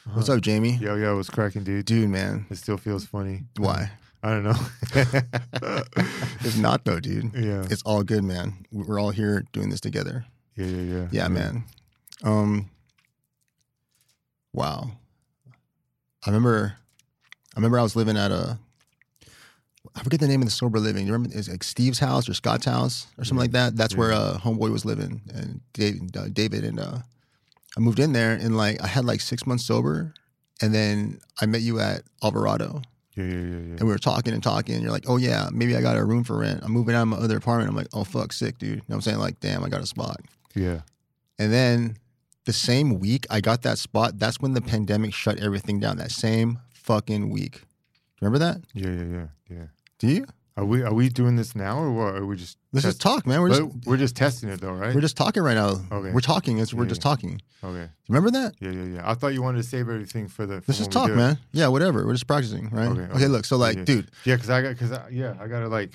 What's up, Jamie? Yo, what's cracking, dude? Dude, man. It still feels funny. Why? I don't know. If not, though, dude. Yeah. It's all good, man. We're all here doing this together. Yeah, man. Wow. I remember I was living at I forget the name of the sober living. You remember it's like Steve's house or Scott's house or something like that? That's where homeboy was living, and David and I moved in there, and like I had like 6 months sober, and then I met you at Alvarado. Yeah. And we were talking, and you're like, oh yeah, maybe I got a room for rent. I'm moving out of my other apartment. I'm like, oh fuck, sick, dude. You know what I'm saying? Like, damn, I got a spot. Yeah. And then the same week I got that spot, that's when the pandemic shut everything down. That same fucking week. Remember that? Yeah. Do you? Are we doing this now, or what? Are we just Let's just talk, man. we're just testing it though, right? We're just talking right now. Okay. We're talking. We're just talking. Okay. Remember that? Yeah. I thought you wanted to save everything for the. Let's just talk, man. Yeah, whatever. We're just practicing, right? Okay, look. So like, dude. Yeah, because I gotta like,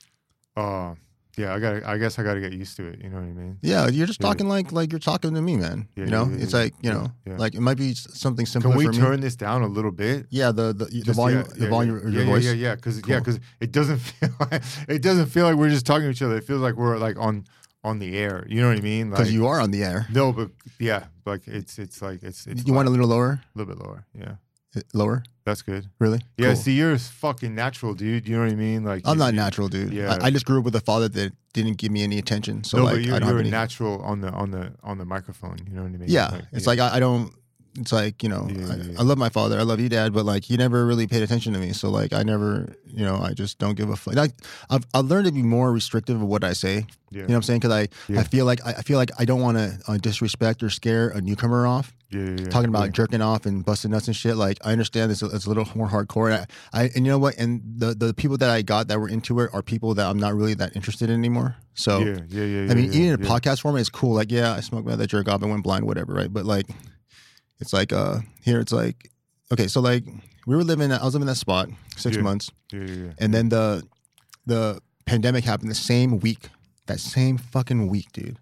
I guess I gotta get used to it. You know what I mean? Yeah, you're just talking like you're talking to me, man. Yeah, you know, it's like like it might be something simple. Can we for me. turn this down a little bit? Yeah, the volume, the volume of your voice. Yeah, because it doesn't feel like we're just talking to each other. It feels like we're like on the air. You know what I mean? Because like, you are on the air. No, but yeah, like it's like it's. You want a little lower? A little bit lower. Yeah. Lower? That's good. Really? Yeah. Cool. See, you're fucking natural, dude. You know what I mean? Like I'm not natural, dude. Yeah. I just grew up with a father that didn't give me any attention. So no, like, but you're, I don't have any... natural on the microphone. You know what I mean? Yeah. It's like I don't. It's like, you know, I love my father. I love you, Dad. But like, he never really paid attention to me. So like, I never, you know, I just don't give a fuck. Like, I've learned to be more restrictive of what I say. Yeah. You know what I'm saying? Because I feel like I don't want to disrespect or scare a newcomer off. Talking about jerking off and busting nuts and shit. Like, I understand it's a little more hardcore. And you know what? And the people that I got that were into it are people that I'm not really that interested in anymore. So I mean, even in a podcast format, it's cool. Like, yeah, I smoked that jerk off and went blind, whatever, right? But like, it's like here it's like, okay, so like I was living in that spot 6 months. And then the pandemic happened the same week. That same fucking week, dude.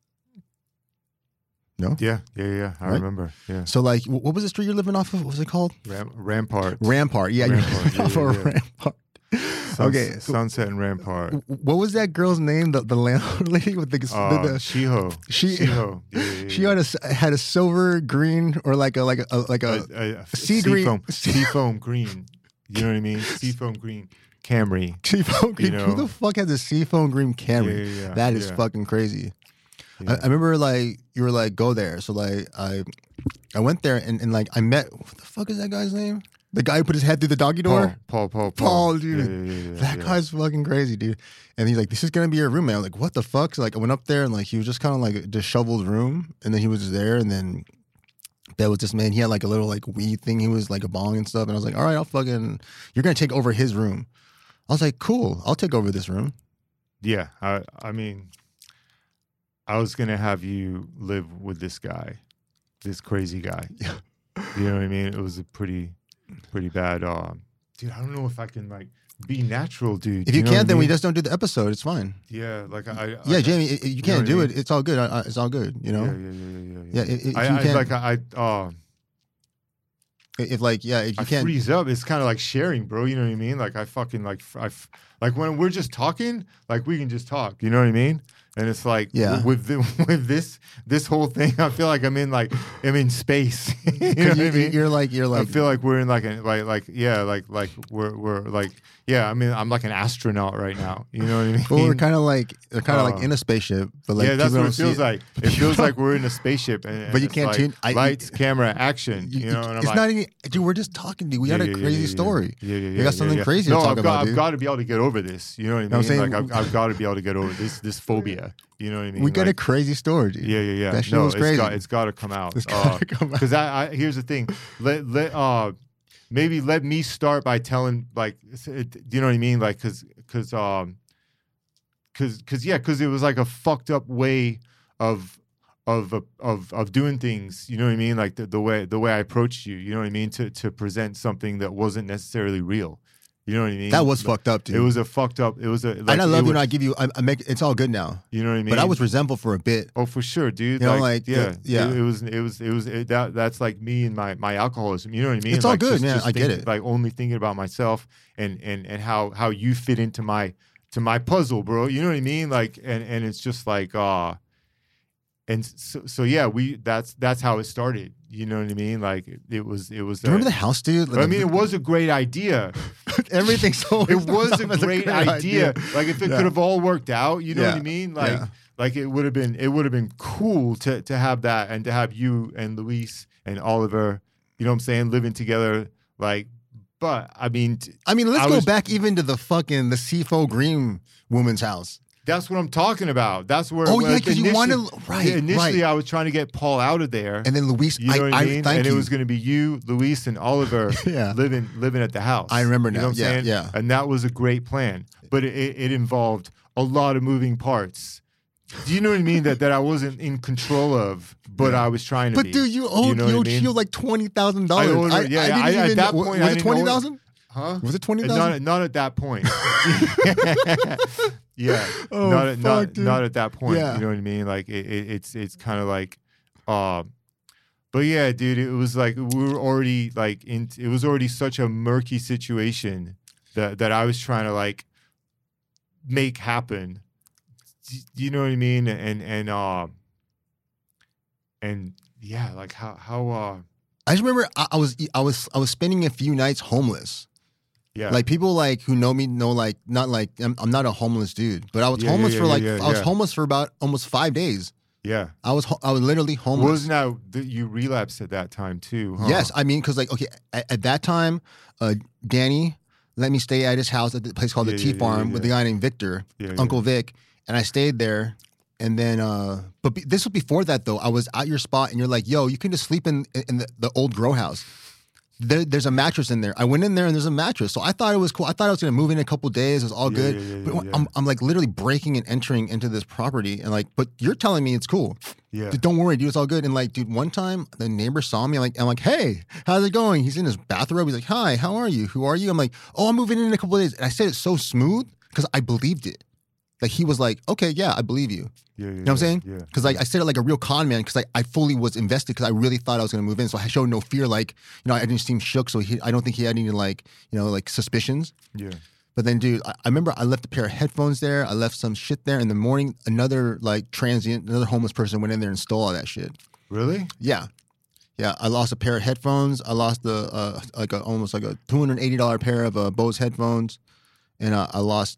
No? Yeah. I remember. Yeah. So like, what was the street you're living off of? What was it called? Rampart. Yeah, you're living off of Rampart. Okay, Sunset and Rampart. What was that girl's name? The landlady with the Shiho. She had a silver green or like a sea green, seafoam green. You know what I mean? Seafoam green Camry. Seafoam green. You know? Who the fuck has a seafoam green Camry? Yeah. That is fucking crazy. Yeah. I remember like you were like go there. So like I went there and like I met what the fuck is that guy's name? The guy who put his head through the doggy door? Paul, dude. That guy's fucking crazy, dude. And he's like, this is going to be your roommate. I'm like, what the fuck? So like, I went up there and like, he was just kind of like a disheveled room. And then he was there. And then there was this man, he had like a little like weed thing. He was like a bong and stuff. And I was like, all right, you're going to take over his room. I was like, cool. I'll take over this room. Yeah. I mean, I was going to have you live with this guy, this crazy guy. Yeah. You know what I mean? It was a pretty bad. Dude, I don't know if I can like be natural, dude. If you can't, then we just don't do the episode. It's fine. Yeah, like Jamie, you can't do it. It's all good. It's all good. You know. Yeah. If you can't freeze up. It's kind of like sharing, bro. You know what I mean? Like I fucking like when we're just talking, like we can just talk. You know what I mean? And it's like with this whole thing, I feel like I'm in space. You know what I mean? You're like I feel like we're in I mean I'm like an astronaut right now. You know what I mean? Well, we're kind of like in a spaceship, but like that's what it feels like. It feels like we're in a spaceship, but you can't like tune lights, camera, action. You know, and it's not even. Dude, we're just talking. Dude, we got a crazy story. We got something crazy to talk about. I've got to be able to get over this. You know what I mean? I'm saying, like I've got to be able to get over this phobia. You know what I mean? We got a crazy story, dude. Yeah. That shit was crazy. It's got to come out. It's got to come out. Because here's the thing. Maybe let me start by telling, like, do you know what I mean? Like, because it was like a fucked up way of doing things. You know what I mean? Like the way I approached you. You know what I mean? To present something that wasn't necessarily real. You know what I mean? That was fucked up, dude. It was a fucked up. It was a. Like, and I love I give you. I make it's all good now. You know what I mean? But I was resentful for a bit. Oh, for sure, dude. You know, yeah. That's like me and my alcoholism. You know what I mean? It's all good, man. I get it. Like only thinking about myself and how you fit into my puzzle, bro. You know what I mean? Like and it's just like and so yeah, that's how it started. You know what I mean? Like it was. Do you remember the house, dude? Like, I mean, it was a great idea. Everything's so. It was a great idea. Like if it could have all worked out, you know what I mean? Like it would have been cool to have that and to have you and Luis and Oliver, you know what I'm saying, living together. Like, but I mean, let's go back even to the CFO Green woman's house. That's what I'm talking about. That's where. Oh yeah, because you want to initially. I was trying to get Paul out of there, and then Luis. You know what I mean? And it was going to be you, Luis, and Oliver living at the house. I remember now. You know what I'm saying? Yeah. And that was a great plan, but it involved a lot of moving parts. Do you know what I mean? That I wasn't in control of, but I was trying to. But dude, you owed Shield like $20,000. At that point, was it $20,000? Huh? Was it $20,000? Not at that point. Yeah. Oh, not at that point. Yeah. You know what I mean? Like it's kind of like, but yeah, dude, it was like we were already like it was already such a murky situation that I was trying to like make happen. Do you know what I mean? And yeah, like how. I just remember I was spending a few nights homeless. Yeah. Like people like who know me know like not like I'm not a homeless dude, but I was homeless for I was homeless for about almost 5 days. Yeah. I was literally homeless. Wasn't that you relapsed at that time too? Huh? Yes, I mean because like okay at that time, Danny let me stay at his house at the place called the Tea Farm with a guy named Victor, Uncle Vic, and I stayed there. And then, but this was before that though. I was at your spot, and you're like, "Yo, you can just sleep in the old grow house. There's a mattress in there." I went in there, and there's a mattress. So I thought it was cool. I thought I was gonna move in a couple days. It was all good. But I'm like literally breaking and entering into this property, and like, but you're telling me it's cool. Yeah. Dude, don't worry, dude. It's all good. And like, dude, one time the neighbor saw me. I'm like, "Hey, how's it going?" He's in his bathrobe. He's like, "Hi, how are you? Who are you?" I'm like, "Oh, I'm moving in a couple of days." And I said it so smooth because I believed it. Like he was like, "Okay, yeah, I believe you." You know what I'm saying? Yeah. Because like I said it like a real con man because I fully was invested because I really thought I was going to move in. So I showed no fear. Like, you know, I didn't seem shook. So I don't think he had any like, you know, like suspicions. Yeah. But then, dude, I remember I left a pair of headphones there. I left some shit there. In the morning, another like transient, another homeless person went in there and stole all that shit. Really? Yeah. Yeah. I lost a pair of headphones. I lost almost like a $280 pair of Bose headphones. And I lost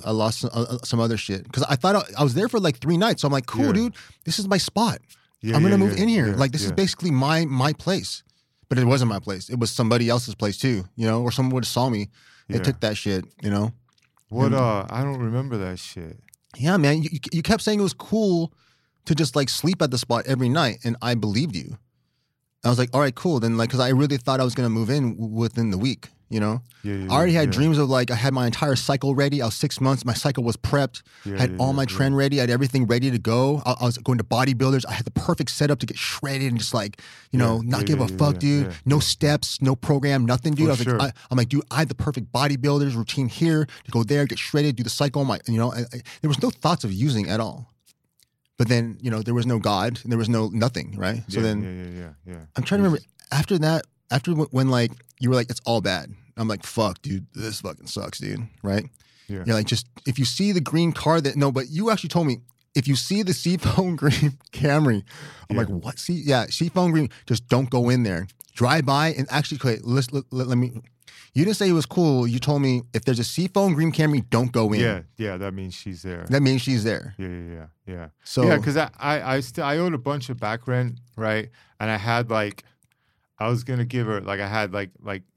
some other shit because I thought I was there for like 3 nights. So I'm like, cool, dude, this is my spot. I'm gonna move in here. Like this is basically my place. But it wasn't my place. It was somebody else's place too. You know, or someone would have saw me. They took that shit. You know. What? I don't remember that shit. Yeah, man. You kept saying it was cool to just like sleep at the spot every night, and I believed you. I was like, all right, cool. Then like, because I really thought I was gonna move in within the week. You know, I already had dreams of like I had my entire cycle ready. I was 6 months. My cycle was prepped. I had all my trend ready. I had everything ready to go. I was going to bodybuilders. I had the perfect setup to get shredded and just like, you know, not give a fuck, dude. No steps, no program, nothing, dude. I'm like, dude, I had the perfect bodybuilders routine here to go there, get shredded, do the cycle. There was no thoughts of using at all. But then, you know, there was no God and there was nothing, right? So then, I'm trying to remember after that. After when like you were like it's all bad, I'm like fuck, dude, this fucking sucks, dude, right? Yeah. You're like just if you see the green car but you actually told me if you see the Seafoam Green Camry, I'm like what? Seafoam Green, just don't go in there. Drive by and actually let me. You didn't say it was cool. You told me if there's a Seafoam Green Camry, don't go in. Yeah, that means she's there. That means she's there. Yeah. So yeah, because I owed a bunch of back rent, right? And I had like. I was gonna give her like I had like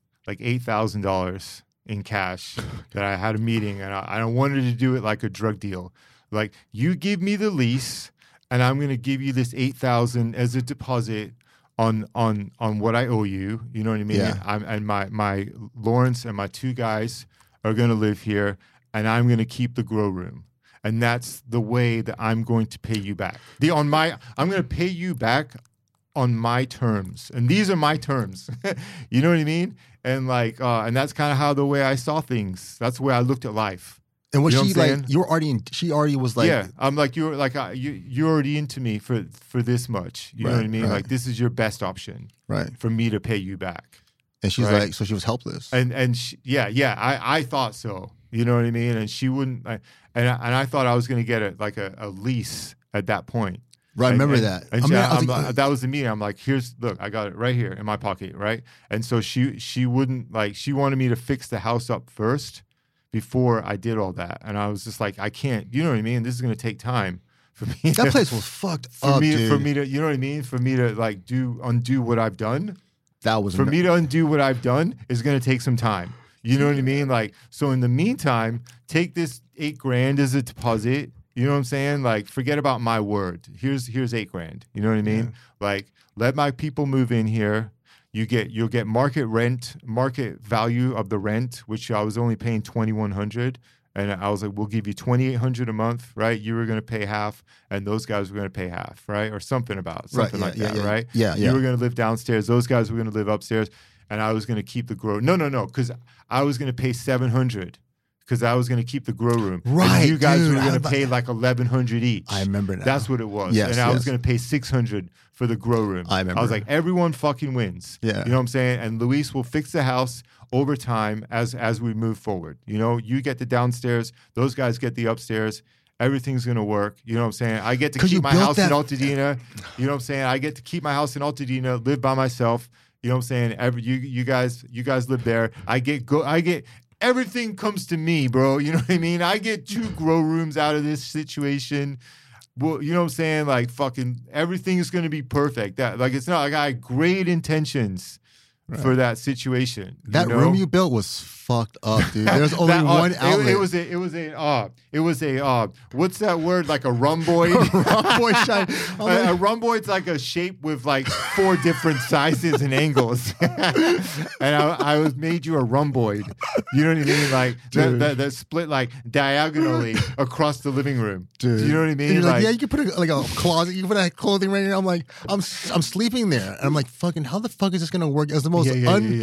$8,000 in cash that I had a meeting and I wanted to do it like a drug deal. Like you give me the lease and I'm gonna give you this $8,000 as a deposit on what I owe you. You know what I mean? Yeah. And my Lawrence and my 2 guys are gonna live here and I'm gonna keep the grow room. And that's the way that I'm going to pay you back. I'm gonna pay you back on my terms, and these are my terms. You know what I mean? And like, and that's kind of how the way I saw things. That's the way I looked at life. And was she like, you were already she already was like, yeah, I'm like, you're like, you're already into me for this much. You know what I mean? Like, this is your best option, right, for me to pay you back. And she's like, so she was helpless. And she, I thought so. You know what I mean? And she wouldn't, and I thought I was going to get a lease at that point. Right, I remember that. And that was the meeting. I'm like, look, I got it right here in my pocket, right? And so she wouldn't, like, she wanted me to fix the house up first before I did all that. And I was just like, I can't, you know what I mean? This is going to take time for me. That place was fucked up, dude. For me to, you know what I mean? For me to like undo what I've done. That was me to undo what I've done is going to take some time. You know what I mean? Like, so in the meantime, take this $8,000 as a deposit. You know what I'm saying? Like, forget about my word. Here's $8,000. You know what I mean? Yeah. Like, let my people move in here. You'll get market value of the rent, which I was only paying $2,100, and I was like, we'll give you $2,800 a month, right? You were gonna pay half, and those guys were gonna pay half, right? Or something like that, right? Yeah. You were gonna live downstairs. Those guys were gonna live upstairs, and I was gonna keep the grow. No, because I was gonna pay $700. Because I was going to keep the grow room. Right, and you guys were going to pay like $1,100 each. I remember that. That's what it was. Yes, and I was going to pay $600 for the grow room. I remember. I was like, everyone fucking wins. Yeah. You know what I'm saying? And Luis will fix the house over time as we move forward. You know, you get the downstairs. Those guys get the upstairs. Everything's going to work. You know what I'm saying? I get to keep my house in Altadena. You know what I'm saying? I get to keep my house in Altadena, live by myself. You know what I'm saying? You guys live there. Everything comes to me, bro. You know what I mean? I get 2 grow rooms out of this situation. Well, you know what I'm saying? Like, fucking everything is going to be perfect. It's not like I had great intentions for that situation. That room you built was fucked up, dude. There's only one outlet. It was a what's that word? Like a rhomboid. A rhomboid's like a shape with like 4 different sizes and angles. And I made you a rhomboid. You know what I mean? Like that split like diagonally across the living room. Dude. Do you know what I mean? And you're like, yeah, you can put a closet. You can put a clothing right here. I'm like, I'm sleeping there. And I'm like, fucking, how the fuck is this gonna work? It was the most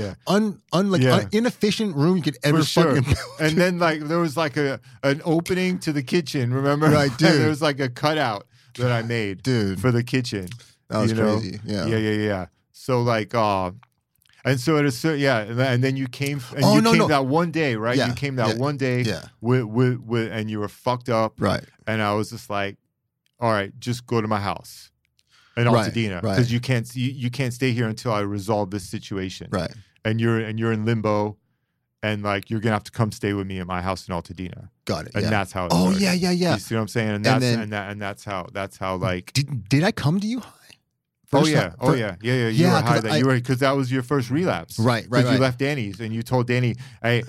inefficient room you could ever fucking build. And then like there was like an opening to the kitchen, remember? Right, dude. And there was like a cutout that I made, dude, for the kitchen. That was crazy. Yeah. So like, and so and then you came, and that one day, right? Yeah. You came that one day, with, and you were fucked up, right? And I was just like, all right, just go to my house in Altadena, because you can't stay here until I resolve this situation, right? And you're in limbo. And like you're gonna have to come stay with me at my house in Altadena. Got it. And that's how. Yeah. You see what I'm saying? And that's how like. Did I come to you high? Yeah. You were high. Because that was your first relapse. Right. Because you left Danny's and you told Danny, hey,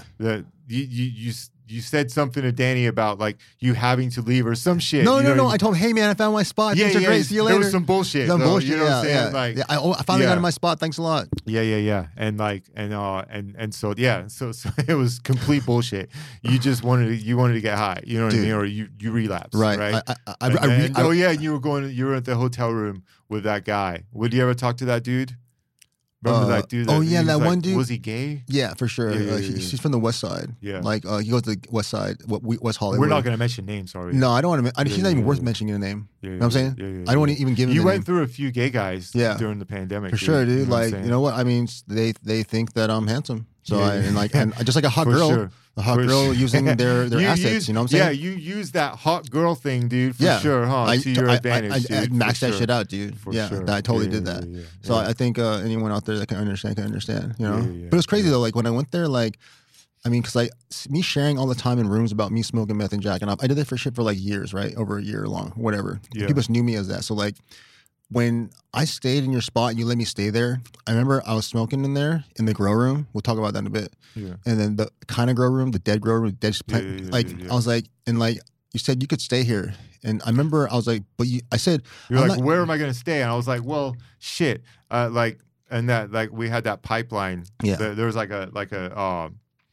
you said something to Danny about like you having to leave or some shit. No. I told him, hey man, I found my spot. Yeah, Things are great. See you later. There was some bullshit. You know what I'm saying? Yeah. Like, I finally got in my spot. Thanks a lot. Yeah. And like and so it was complete bullshit. You just wanted to get high. You know what I mean? Or you relapsed. Right. And you were at the hotel room with that guy. Would you ever talk to that dude? Remember that dude? That one dude. Was he gay? Yeah, for sure. He's from the West Side. Yeah. Like, he goes to the West Side, West Hollywood. We're not going to mention names, are we? No, I don't want to. He's not even worth mentioning a name. You know what I'm saying? I don't want to even give him You the went name. Through a few gay guys during the pandemic. For sure, dude. Like, you know what? I mean, they think that I'm handsome. So and just like a hot girl. Sure. A hot girl using their assets, you know what I'm saying? Yeah, you use that hot girl thing, dude, for sure, huh? To your advantage. I maxed that shit out, dude. I totally did that. Yeah. So I think anyone out there that can understand, you know? But it was crazy though, like when I went there, like, I mean, because like me sharing all the time in rooms about me smoking meth and jacking off, I did that for shit for like years, right? Over a year long, whatever. Yeah. People just knew me as that. So like, when I stayed in your spot and you let me stay there, I remember I was smoking in there in the grow room. We'll talk about that in a bit. Yeah. And then the kind of grow room, the dead grow room, dead plant. I was like, and like you said, you could stay here. And I remember I was like, but I said, you're like, where am I going to stay? And I was like, well, shit. And that like we had that pipeline. Yeah. There was like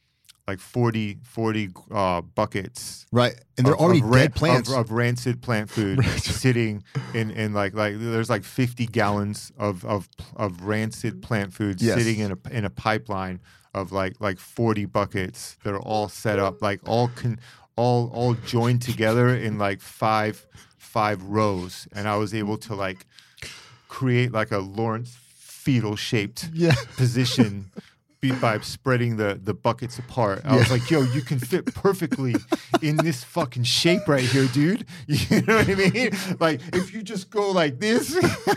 like 40 buckets. Right. And they're already dead plants. Of rancid plant food sitting in like there's like 50 gallons of rancid plant food sitting in a pipeline of like 40 buckets that are all set up, like all joined together in like five rows. And I was able to like create like a Lawrence fetal shaped position by spreading the buckets apart. I was like, yo, you can fit perfectly in this fucking shape right here, dude. You know what I mean? Like, if you just go like this,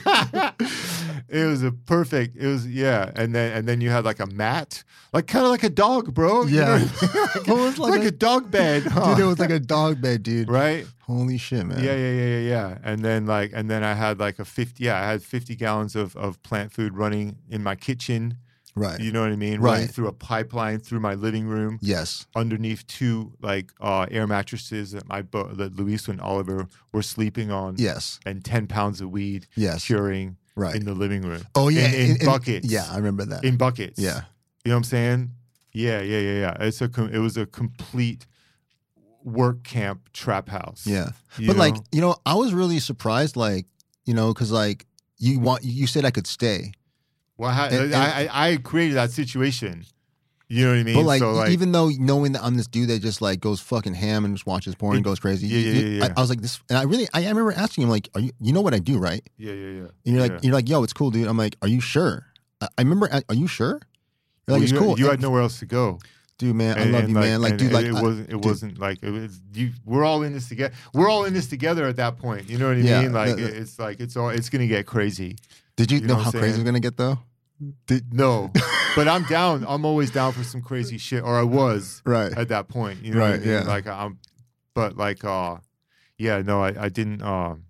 it was and then you had like a mat, like kind of like a dog, bro. Yeah. You know what I mean? like a dog bed. Huh? Dude, it was like a dog bed, dude. Right? Holy shit, man. Yeah. And then I had like I had 50 gallons of plant food running in my kitchen. Right. You know what I mean? Right. Running through a pipeline through my living room. Yes. Underneath two like air mattresses that Luis and Oliver were sleeping on. Yes. And 10 pounds of weed. Yes. Curing in the living room. Oh yeah. In buckets. Yeah, I remember that. In buckets. Yeah. You know what I'm saying? Yeah. It was a complete work camp trap house. Yeah. But like, you know, I was really surprised, like, you know, because like you said I could stay. Well, I created that situation. You know what I mean? But like, even though knowing that I'm this dude that just like goes fucking ham and just watches porn and goes crazy, yeah. I was like this, and I remember asking him like, "Are you know what I do, right?" Yeah. And you're like, "Yo, it's cool, dude." I'm like, "Are you sure?" I remember, "Are you sure?" You're like, "It's cool." You had nowhere else to go. Dude, man, I love you, man. Like, dude, like it wasn't like it was. We're all in this together. We're all in this together at that point. You know what I mean? Like, it's gonna get crazy. Did you know how crazy it's gonna get though? No, but I'm down. I'm always down for some crazy shit, or I was at that point. You know what I mean? Yeah. Like but like, no, I didn't.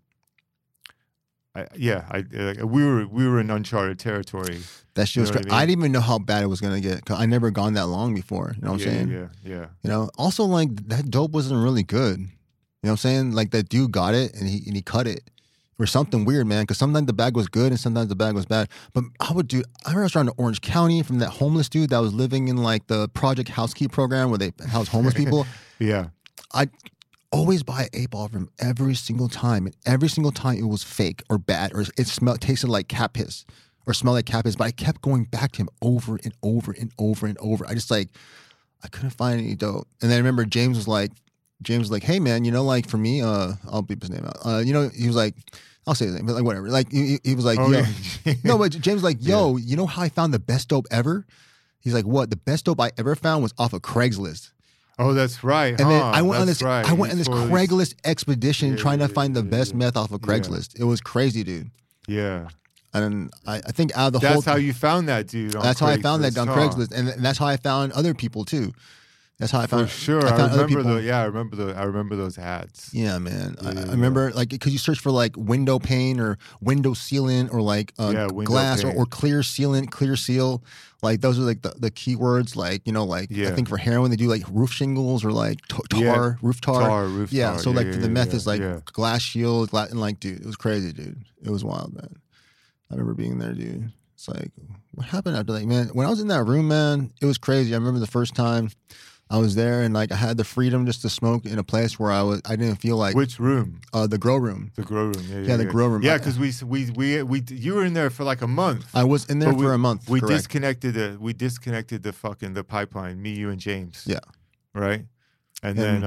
We were in uncharted territory. That shit was crazy. I didn't even know how bad it was gonna get because I never gone that long before. You know what I'm saying? Yeah. You know, also like that dope wasn't really good. You know what I'm saying? Like that dude got it and he cut it. Or something weird, man, because sometimes the bag was good and sometimes the bag was bad. But I remember I was around Orange County from that homeless dude that was living in like the Project Housekeep program where they house homeless people. Yeah. I always buy an 8-ball from him every single time. And every single time it was fake or bad or it tasted like cat piss or smelled like cat piss. But I kept going back to him over and over and over and over. I just like, I couldn't find any dope. And then I remember James was like, hey man, you know, like for me, I'll beep his name out. You know, he was like, I'll say his name, but like whatever. Like he was like, yo, no, but James was like, yo, you know how I found the best dope ever? He's like, what? The best dope I ever found was off of Craigslist. Oh, that's right. And then I went on this Craigslist expedition trying to find the best meth off of Craigslist. It was crazy, dude. Yeah. And I think out of the that's how you found that dude. That's how I found that on Craigslist, and that's how I found other people too. That's how I found. For sure, I remember those ads. Yeah, man. I remember like because you search for like window pane or window sealant or like glass or clear sealant, clear seal. Like those are like the keywords. Like you know, like I think for heroin they do like roof shingles or like tar, roof tar. Yeah. So like for the meth is like glass shield, and like dude, it was crazy, dude. It was wild, man. I remember being there, dude. It's like what happened after that, man? When I was in that room, man, it was crazy. I remember the first time I was there and like I had the freedom just to smoke in a place where I didn't feel like. Which room? The grow room. The grow room. Yeah, the grow room. Yeah, because we you were in there for like a month. I was in there for a month. We disconnected the fucking the pipeline. Me, you, and James. Yeah. Right. But then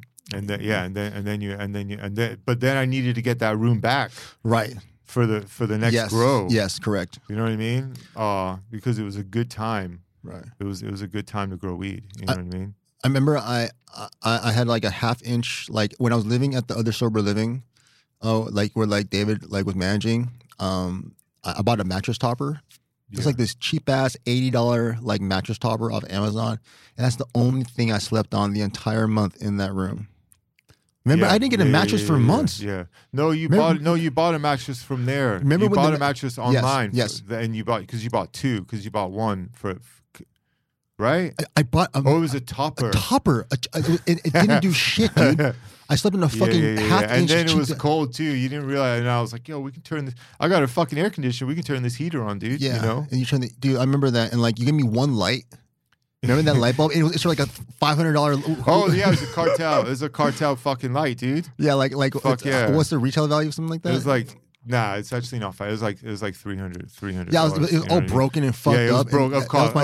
I needed to get that room back. Right. For the next grow. Yes, correct. You know what I mean? Because it was a good time. Right. It was a good time to grow weed. You know what I mean? I remember I had like a 1/2 inch, like when I was living at the other sober living, like where like David like was managing. I bought a mattress topper. It's like this cheap ass $80 like mattress topper off Amazon, and that's the only thing I slept on the entire month in that room. Remember, I didn't get a mattress for months. Yeah. No, you bought a mattress from there. Remember you bought a mattress online. Yes. And you bought two because you bought one for right? I bought it was a topper. A topper. It didn't do shit, dude. I slept in a fucking 1/2 inch. And then it was cold too. You didn't realize. And I was like, yo, we can turn this. I got a fucking air conditioner. We can turn this heater on, dude. Yeah. You know? And you turn dude, I remember that. And like, you gave me one light. Remember that light bulb? It's like a $500. Oh yeah, it's a cartel. It's a cartel fucking light, dude. Yeah, like fuck yeah. What's the retail value of something like that? It was like nah, it's actually not $500. It was like $300. Yeah, it was all broken and fucked up. Yeah, it was broke.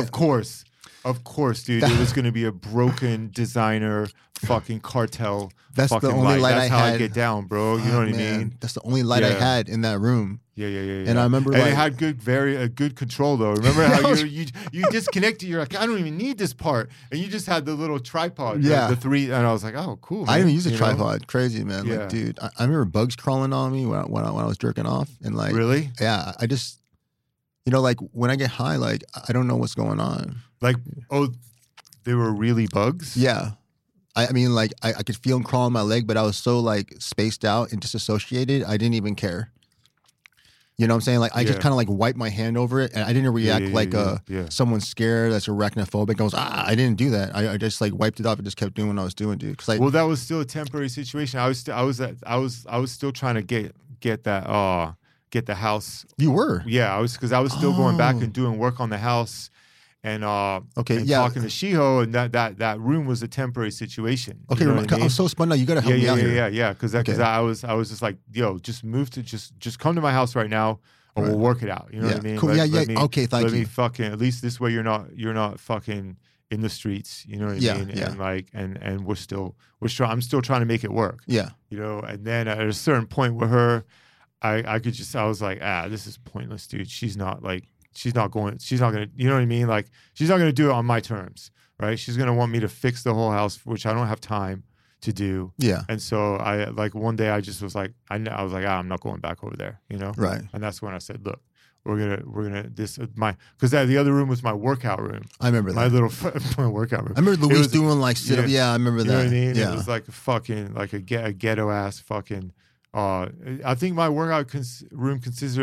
Of course, dude. It was gonna be a broken designer fucking cartel. That's fucking the only light That's I how had. I get down, bro. You know what I mean? That's the only light I had in that room. Yeah. And I remember, and it had good control though. Remember how you disconnected? You're like, I don't even need this part, and you just had the little tripod. Yeah, the three, and I was like, oh, cool. Man. I didn't even use a tripod. Know? Crazy, man. Yeah. Like, dude, I remember bugs crawling on me when I was jerking off, and like, really, yeah, I just, like when I get high, like I don't know what's going on. Like, oh, they were really bugs. Yeah. I mean, like I could feel them crawling my leg, but I was so like spaced out and disassociated, I didn't even care. You know what I'm saying? Like I just kind of like wiped my hand over it, and I didn't react like someone scared that's arachnophobic. I was I didn't do that. I just like wiped it off and just kept doing what I was doing, dude. Because well, that was still a temporary situation. I was still trying to get that get the house. You were? Yeah, I was still going back and doing work on the house. And talking to Shiho, and that room was a temporary situation. Okay, you know what I mean? I'm so spun out. You gotta help me out here. Yeah. Because I was just like, yo, just move to just come to my house right now, or we'll work it out. You know what I mean? Cool. Okay, thank you. Let me fucking at least this way you're not fucking in the streets. You know what I mean? Yeah. And like and I'm still trying to make it work. Yeah. You know, and then at a certain point with her, I was like, this is pointless, dude. She's not going, you know what I mean? Like, she's not going to do it on my terms, right? She's going to want me to fix the whole house, which I don't have time to do. Yeah. And so I, like, one day I just was like, I was like, I'm not going back over there, you know? Right. And that's when I said, look, we're gonna because the other room was my workout room. I remember that. My little my workout room. I remember Luis doing like sit up. Yeah, I remember that. You know what I mean? Yeah. It was like a fucking, like a ghetto ass fucking, I think my workout room consisted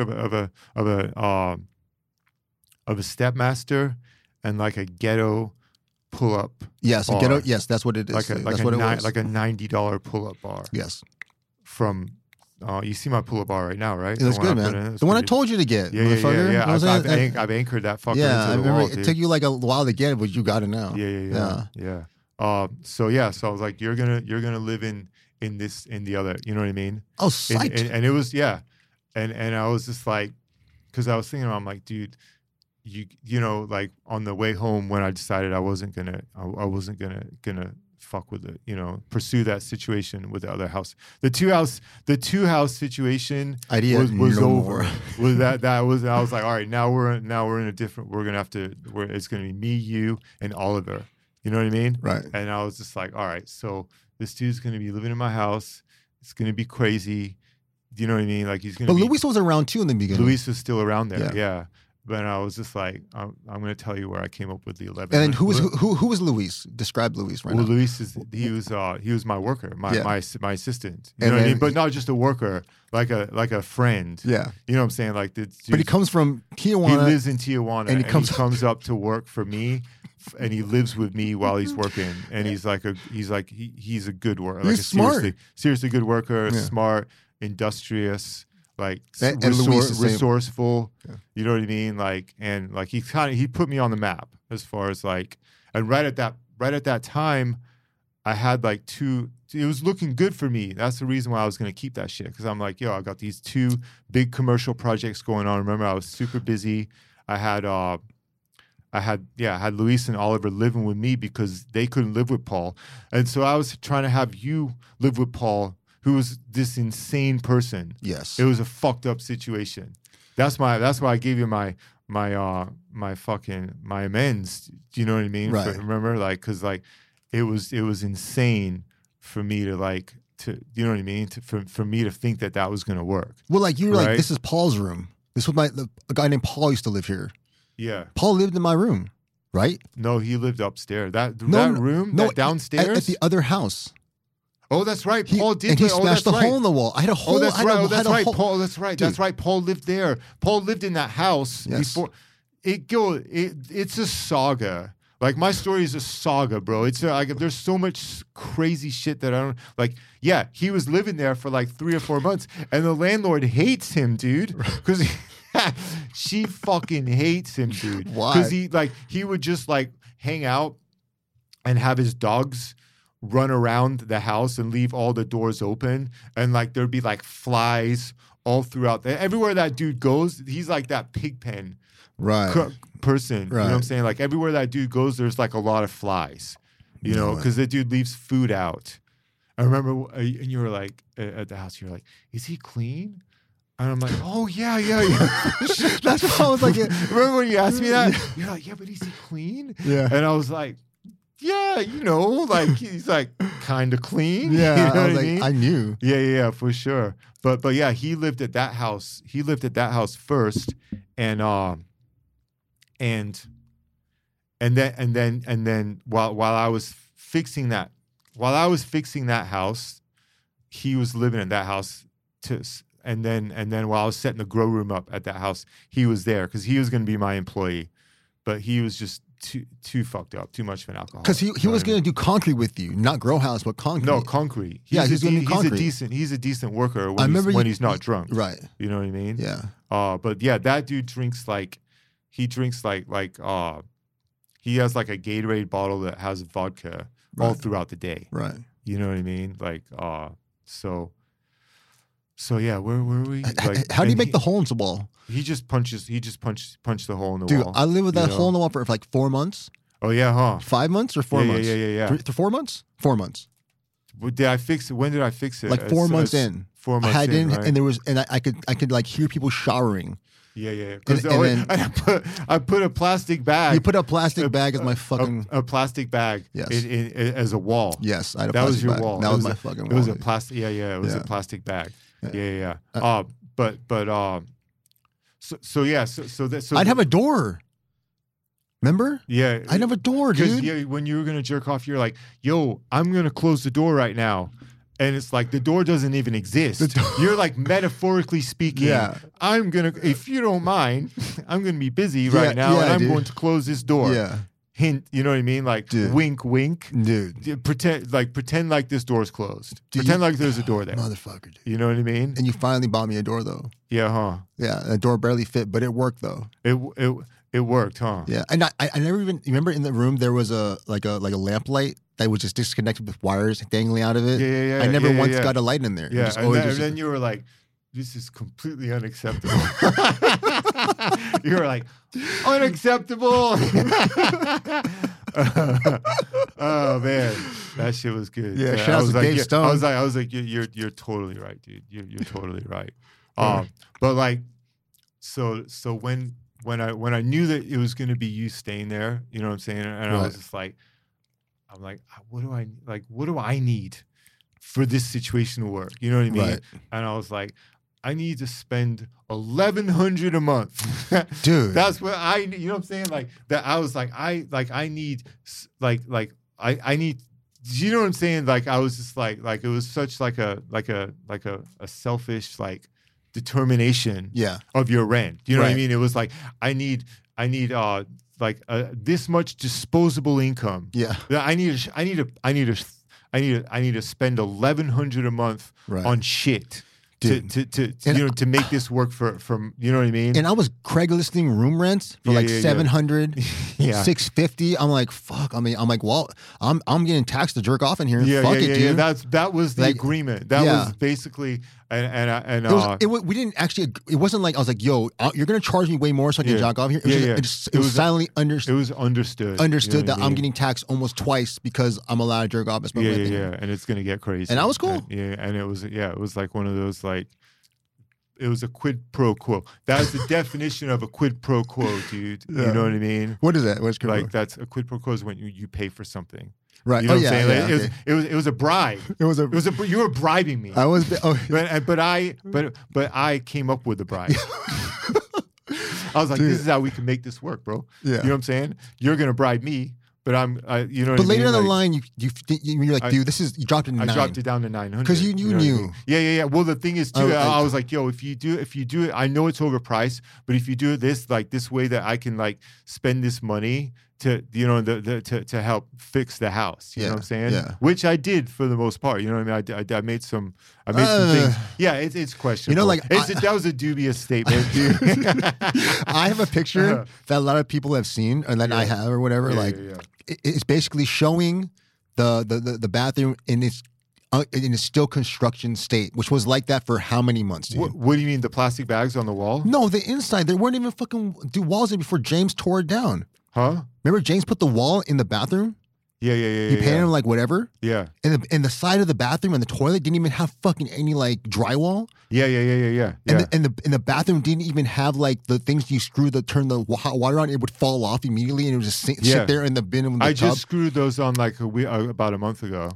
of a stepmaster and like a ghetto pull-up. Yes, a ghetto. Yes, that's what it is. Like a $90 pull-up bar. Yes. From you see my pull-up bar right now, right? It looks good, man. The one I told you to get. Yeah. I've anchored that fucker into the wall, dude. It took you like a while to get it, but you got it now. Yeah. So I was like, you're gonna live in the other. You know what I mean? Oh, psyched. And it was and I was just like, because I was thinking, I'm like, dude. You know, like on the way home when I decided I wasn't gonna fuck with it, you know, pursue that situation with the other house. The two house situation was over. Was I was like, all right, now we're in a different. It's gonna be me, you, and Oliver. You know what I mean? Right. And I was just like, all right, so this dude's gonna be living in my house. It's gonna be crazy. Do you know what I mean? Like he's gonna. But Luis was around too in the beginning. Luis was still around there. Yeah. But I was just like, I'm going to tell you where I came up with the 11. And then who was Luis? Describe Luis right now. Well, Luis he was my worker, my assistant. You know what I mean? But not just a worker, like a friend. Yeah. You know what I'm saying? Like but he comes from Tijuana. He lives in Tijuana, and he comes up to work for me, and he lives with me while he's working. And he's a good worker. Like he's smart. Seriously good worker, smart, industrious. Like resourceful, you know what I mean? Like, and like he put me on the map as far as like, and right at that time, I had like it was looking good for me. That's the reason why I was gonna keep that shit, because I'm like, yo, I got these 2 big commercial projects going on. Remember, I was super busy. I had Luis and Oliver living with me because they couldn't live with Paul, and so I was trying to have you live with Paul, who was this insane person. Yes. It was a fucked up situation. That's why I gave you my amends. Do you know what I mean? Right. Remember? Like, cause like it was insane for me to you know what I mean? For me to think that was going to work. Well, like you were like, this is Paul's room. This was a guy named Paul used to live here. Yeah. Paul lived in my room, right? No, he lived upstairs. That room downstairs? At the other house. Oh, that's right. Paul did. And he smashed the hole in the wall. I had a hole. Oh, that's right. That's right. Paul. That's right. Dude. That's right. Paul lived there. Paul lived in that house before. It's a saga. Like my story is a saga, bro. It's like there's so much crazy shit that I don't like. Yeah, he was living there for like 3 or 4 months, and the landlord hates him, dude, because she fucking hates him, dude. Why? Because he would just like hang out and have his dogs run around the house and leave all the doors open, and like there'd be like flies all throughout. Everywhere that dude goes, he's like that pig pen person. Right. You know what I'm saying? Like everywhere that dude goes, there's like a lot of flies. You know, because the dude leaves food out. I remember, and you were like at the house, you were like, "Is he clean?" And I'm like, "Oh yeah." That's what I was like. Remember when you asked me that? You're like, "Yeah, but is he clean?" Yeah. And I was like, "Yeah, you know, like he's like kind of clean." Yeah, you know I was what like, mean? I knew. Yeah, for sure. But yeah, he lived at that house. He lived at that house first, and then while I was fixing that house, he was living in that house too. And then while I was setting the grow room up at that house, he was there because he was going to be my employee, but he was just too fucked up, too much of an alcoholic. Because he was going to do concrete with you, not grow house, but concrete. No, concrete. He's going to do concrete. He's a decent worker when he's not drunk. Right. You know what I mean? Yeah. But yeah, that dude drinks like he has like a Gatorade bottle that has vodka all throughout the day. Right. You know what I mean? Like, so yeah, where were we? Like, how do you make the hole in the wall? He just punched the hole in the wall. Dude, I lived with that hole in the wall for like 4 months. Oh yeah, huh? 5 months or 4 months? Yeah. 4 months? 4 months. Did I fix it? When did I fix it? Like 4 months in. 4 months in, right? And I could like hear people showering. Yeah. I put a plastic bag. You put a plastic bag as my fucking a plastic bag. Yes. As a wall. Yes, I had a that plastic was your bag. wall. That was my fucking wall. It was a plastic. Yeah. It was a plastic bag. Yeah. So I'd have a door. Remember? Yeah. I'd have a door, dude. Yeah, when you were gonna jerk off, you're like, "Yo, I'm gonna close the door right now." And it's like the door doesn't even exist. You're like metaphorically speaking. Yeah. If you don't mind, I'm gonna be busy right now, and I'm going to close this door. Yeah. Hint, you know what I mean? Like wink, wink. Dude. Pretend like this door's closed. Pretend like there's a door there. Motherfucker, dude. You know what I mean? And you finally bought me a door though. Yeah, huh? Yeah, the door barely fit, but it worked though. It worked, huh? Yeah. And I never even remember in the room there was a lamp light that was just disconnected with wires dangling out of it. Yeah. I never once got a light in there. Yeah, and then you were like, this is completely unacceptable. You were like, unacceptable. Oh man, that shit was good. Yeah, shout out to Dave Stone. I was like, you're totally right, dude. You're totally right. But like, so when I knew that it was going to be you staying there, you know what I'm saying, and I was just like, I'm like, what do I need for this situation to work? You know what I mean? Right. And I was like, I need to spend $1,100 a month. Dude. That's what I need. You know what I'm saying? Like that. I was like, I need, I need, you know what I'm saying? Like, I was just like it was such like a selfish, like determination of your rent. You know what I mean? It was like, I need this much disposable income. Yeah. I need to spend $1,100 a month on shit. To make this work from you know what I mean? And I was Craigslisting room rents for like 700, 650. I'm like, fuck. I mean, I'm like, well, I'm getting taxed to jerk off in here. Fuck it, dude. That was the agreement. That was basically we didn't actually. It wasn't like I was like, yo, you're gonna charge me way more so I can jack off here. It was silently understood. It was understood. Understood that I'm getting taxed almost twice because I'm allowed to jerk off. And it's gonna get crazy. And that was cool. And it was like one of those like. It was a quid pro quo. That was the definition of a quid pro quo, dude. You know what I mean? What is that? What's quid pro? That's a quid pro quo is when you pay for something. Right. You know what I'm saying? It was a bribe. You were bribing me. I was. But I came up with the bribe. I was like, this is how we can make this work, bro. Yeah. You know what I'm saying? You're gonna bribe me. But you know. But later down the line, you're like, dude, you dropped it to 9. I dropped it down to 900 because you knew. I mean? Yeah. Well, the thing is too, I was like, yo, if you do it, I know it's overpriced, but if you do it this way that I can like spend this money to help fix the house. You know what I'm saying? Yeah. Which I did for the most part. You know what I mean? I made some things. Yeah, it's questionable. You know, like that was a dubious statement, dude. I have a picture that a lot of people have seen, or that I have, or whatever. It's basically showing the bathroom in its still construction state, which was like that for how many months, dude? What do you mean, the plastic bags on the wall? No, the inside. There weren't even fucking walls there before James tore it down. Huh? Remember James put the wall in the bathroom? Yeah. He painted him like whatever. Yeah. And the side of the bathroom and the toilet didn't even have fucking any like drywall. Yeah. And the bathroom didn't even have like the things you turn the hot water on. It would fall off immediately, and it would just sit there in the bin. In the tub. Just screwed those on like about a month ago.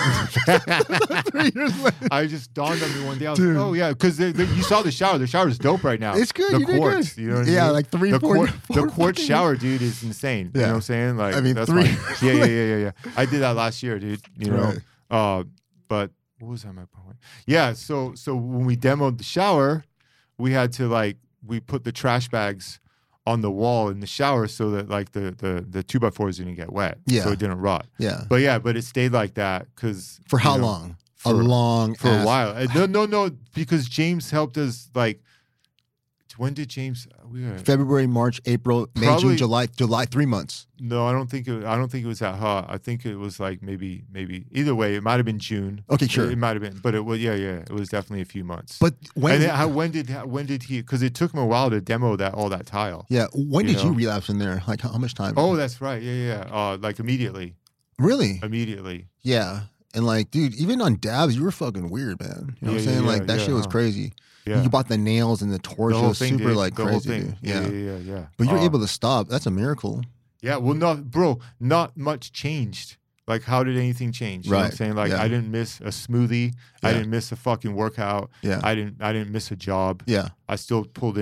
3 years later. I just dawned on me one day. I was like, oh yeah, because you saw the shower. The shower is dope right now. It's good. The you quartz, did good. You know what I mean? Yeah, like the quartz shower, dude, is insane. Yeah. You know what I'm saying? Like, I mean, that's 3. Yeah. I did that last year, dude. You know, Right. But what was that my point? Yeah. So when we demoed the shower, we had to we put the trash bags on the wall in the shower so that like the 2x4s didn't get wet. Yeah. So it didn't rot. Yeah. But it stayed like that because for how long? For a while. No, because James helped us like. When did James? February, March, April, May, June, July. 3 months. No, I don't think it was that hot. I think it was like maybe either way. It might have been June. Okay, sure. It might have been, but it was it was definitely a few months. But when did he? Because it took him a while to demo all that tile. Yeah. When did you relapse in there? Like how much time? Oh, that's right. Yeah. Like immediately. Really? Immediately. Yeah. And like, dude, even on dabs, you were fucking weird, man. You know what I'm saying? Like that shit was crazy. Yeah. You bought the nails and the torch. It was super dude. like the crazy. Dude. Yeah. But you're able to stop. That's a miracle. Yeah. Well, not much changed. Like, how did anything change? You know what I'm saying? Like, I didn't miss a smoothie. Yeah. I didn't miss a fucking workout. Yeah. I didn't miss a job. Yeah. I still pulled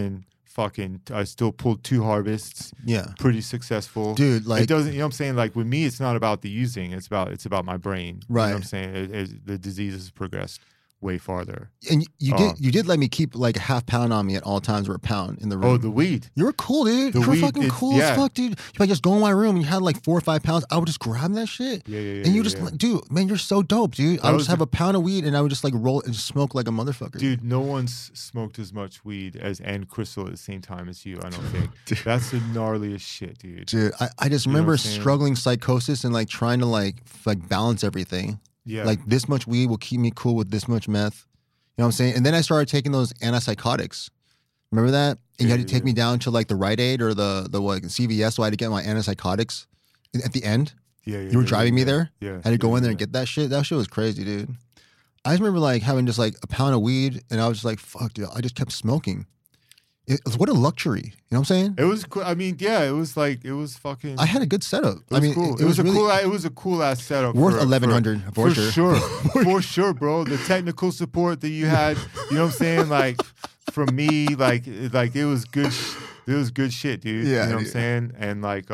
2 harvests. Yeah. Pretty successful. Dude, like, it doesn't, you know what I'm saying? Like, with me, it's not about the using. It's about my brain. Right. You know what I'm saying? The disease has progressed way farther. And you did let me keep like a half pound on me at all times, or a pound in the room. Oh, the weed. You were cool, dude. You were fucking cool as fuck, dude. You like just go in my room and you had like 4 or 5 pounds. I would just grab that shit. Yeah. And you just like, dude, man, you're so dope, dude. I would just have a pound of weed and I would just like roll and just smoke like a motherfucker. Dude, no one's smoked as much weed as and Crystal at the same time as you, I don't think. That's the gnarliest shit, dude. Dude, I just remember struggling psychosis and like trying to like balance everything. Yeah. Like this much weed will keep me cool with this much meth. You know what I'm saying? And then I started taking those antipsychotics. Remember that? And you had to take me down to like the Rite Aid or the CVS, so I had to get my antipsychotics at the end. Yeah. You were driving me there? Yeah. I had to go in there and get that shit. That shit was crazy, dude. I just remember like having just like a pound of weed and I was just like, fuck, dude, I just kept smoking. What a luxury. You know what I'm saying? It was cool. I mean, yeah, it was fucking. I had a good setup. Cool. It was a cool ass setup. Worth $1,100 for sure. For sure, bro. The technical support that you had, you know what I'm saying? Like from me, like it was good. It was good shit, dude. Yeah, you know what I'm saying? And like,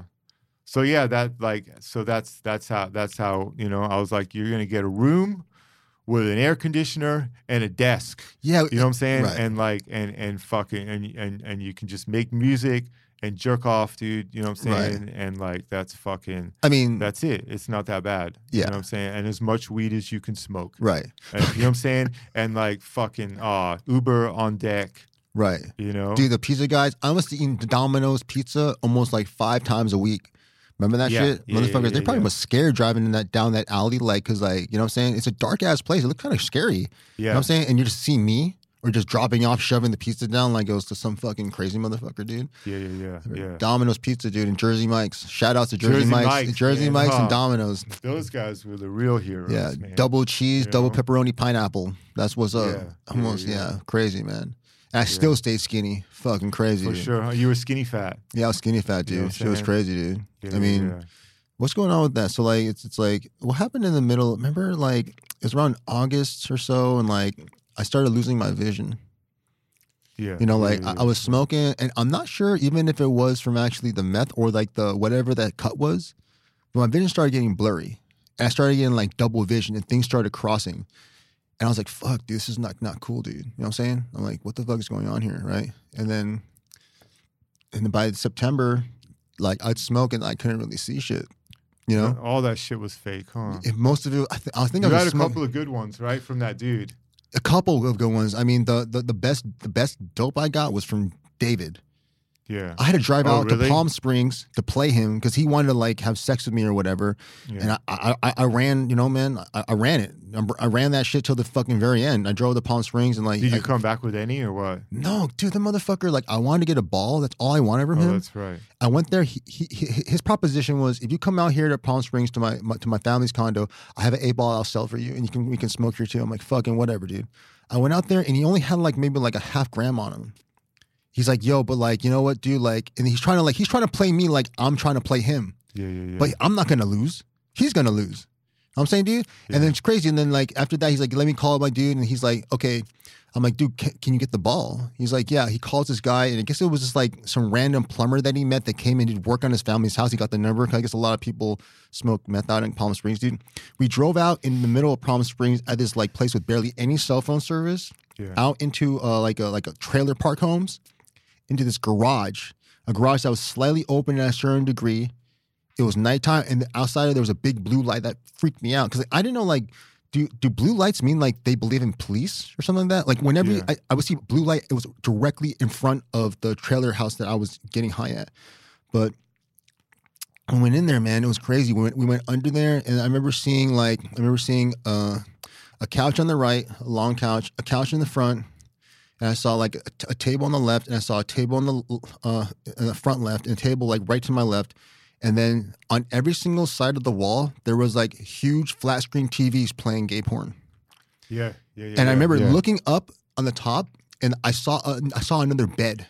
so yeah, that's how you know. I was like, you're gonna get a room with an air conditioner and a desk. Yeah. You know what I'm saying? Right. And like and fucking and you can just make music and jerk off, dude. You know what I'm saying? Right. And like that's fucking that's it. It's not that bad. Yeah. You know what I'm saying? And as much weed as you can smoke. Right. And, you know what I'm saying? And like fucking Uber on deck. Right. You know? Dude, the pizza guys, I was eating Domino's pizza almost like 5 times a week. Remember that shit? Motherfuckers, they probably was scared driving down that alley, like, because, like, you know what I'm saying? It's a dark ass place. It looked kind of scary. Yeah. You know what I'm saying? And you just see me or just dropping off, shoving the pizza down like it was to some fucking crazy motherfucker, dude. Yeah. Domino's Pizza, dude, and Jersey Mike's. Shout out to Jersey Mike's. Jersey Mike's and Domino's. Those guys were the real heroes, man. Double cheese, double pepperoni, pineapple. That's what's up. Almost, crazy, man. And I still stayed skinny. Fucking crazy. For sure. You were skinny fat. Yeah, I was skinny fat, dude. Shit was crazy, dude. Yeah, I mean, what's going on with that? So, like, it's like, what happened in the middle? Remember, like, it was around August or so, and, like, I started losing my vision. Yeah. You know, like, I was smoking, and I'm not sure even if it was from actually the meth or, like, the whatever that cut was, but my vision started getting blurry. And I started getting, like, double vision, and things started crossing. And I was like, fuck, dude, this is not cool, dude. You know what I'm saying? I'm like, what the fuck is going on here, right? And then by September, like I'd smoke and I couldn't really see shit. You know, all that shit was fake, huh? If most of it, I think you had a couple of good ones, right, from that dude. A couple of good ones. I mean, the best dope I got was from David. Yeah, I had to drive out to Palm Springs to play him because he wanted to like have sex with me or whatever. Yeah. And I ran, you know, man, I ran it. I ran that shit till the fucking very end. I drove to Palm Springs and like. Did you come back with any or what? No, dude, the motherfucker. Like, I wanted to get a ball. That's all I wanted from him. That's right. I went there. His proposition was, if you come out here to Palm Springs to my family's condo, I have an 8-ball I'll sell for you, and we can smoke here too. I'm like, fucking whatever, dude. I went out there and he only had like maybe like a half gram on him. He's like, yo, but like, you know what, dude? Like, and he's trying to play me like I'm trying to play him. Yeah. But I'm not gonna lose. He's gonna lose. I'm saying, dude. Yeah. And then it's crazy. And then like after that, he's like, let me call my dude. And he's like, okay. I'm like, dude, can you get the ball? He's like, yeah. He calls this guy, and I guess it was just like some random plumber that he met that came in to work on his family's house. He got the number. I guess a lot of people smoke meth out in Palm Springs, dude. We drove out in the middle of Palm Springs at this like place with barely any cell phone service, out into like a trailer park homes, into this garage, a garage that was slightly open at a certain degree. It was nighttime, and outside there was a big blue light that freaked me out because like, I didn't know like. Do blue lights mean like they believe in police or something like that? Like whenever I would see blue light, it was directly in front of the trailer house that I was getting high at. But I went in there, man. It was crazy. We went under there, and I remember seeing a couch on the right, a long couch, a couch in the front, and I saw like a table on the left, and I saw a table on the front left, and a table like right to my left. And then on every single side of the wall, there was like huge flat screen TVs playing gay porn. Yeah. And I remember looking up on the top, and I saw another bed.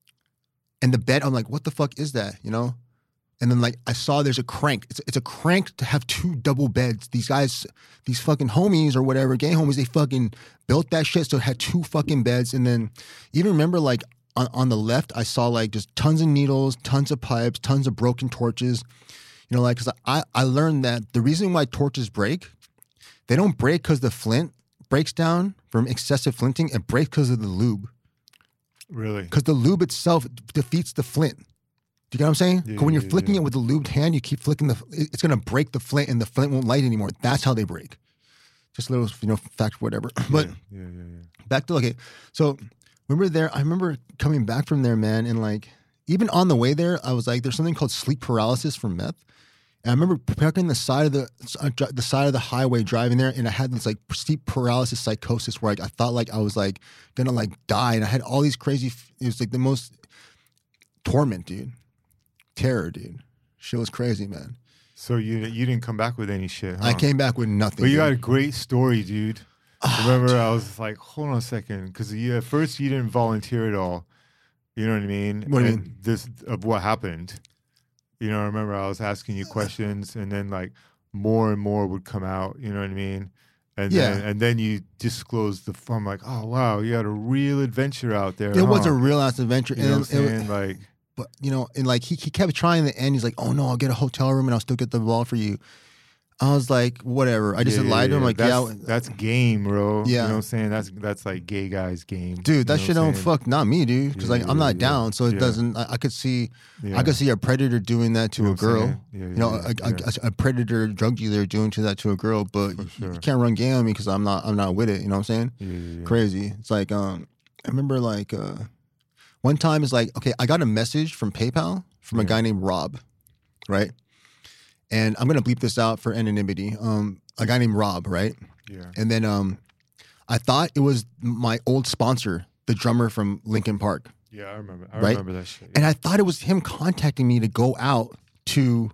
And the bed, I'm like, what the fuck is that? You know? And then like I saw there's a crank. It's a crank to have 2 double beds. These guys, these fucking homies or whatever, gay homies, they fucking built that shit so it had 2 fucking beds. And then even remember like. On the left, I saw like just tons of needles, tons of pipes, tons of broken torches. You know, like, because I learned that the reason why torches break, they don't break because the flint breaks down from excessive flinting. It breaks because of the lube. Really? Because the lube itself defeats the flint. Do you get what I'm saying? Because when you're flicking it with the lubed hand, you keep flicking it's going to break the flint, and the flint won't light anymore. That's how they break. Just a little, fact, whatever. But back to, okay, so... Remember there? I remember coming back from there, man, and like even on the way there, I was like, "There's something called sleep paralysis from meth." And I remember parking the side of the highway, driving there, and I had this like sleep paralysis psychosis where I thought like I was like gonna like die, and I had all these crazy. It was like the most torment, dude, terror, dude. Shit was crazy, man. So you didn't come back with any shit, huh? I came back with nothing. But you got a great story, dude. Remember, I was like, hold on a second, because at first you didn't volunteer at all. You know what I mean? What do you mean? This of what happened. You know, I remember I was asking you questions, and then like more and more would come out. You know what I mean? And then you disclosed the. I'm like, oh wow, you had a real adventure out there. It was a real ass adventure. You know what I'm saying? Like, but and like he kept trying. In the end, he's like, oh no, I'll get a hotel room and I'll still get the ball for you. I was like, whatever. I just lied to him. Like, that's game, bro. Yeah. You know what I'm saying? That's like gay guys game. Dude, that shit don't fuck, not me, dude. Because like I'm not down, so it doesn't. I could see a predator doing that to a girl. A predator drug dealer doing that to a girl. But you can't run gay on me because I'm not with it. You know what I'm saying? Crazy. It's like I remember like one time it's like, okay, I got a message from PayPal from a guy named Rob, right? And I'm gonna bleep this out for anonymity. A guy named Rob, right? Yeah. And then I thought it was my old sponsor, the drummer from Linkin Park. Yeah, I remember. I remember that shit. Yeah. And I thought it was him contacting me to go out to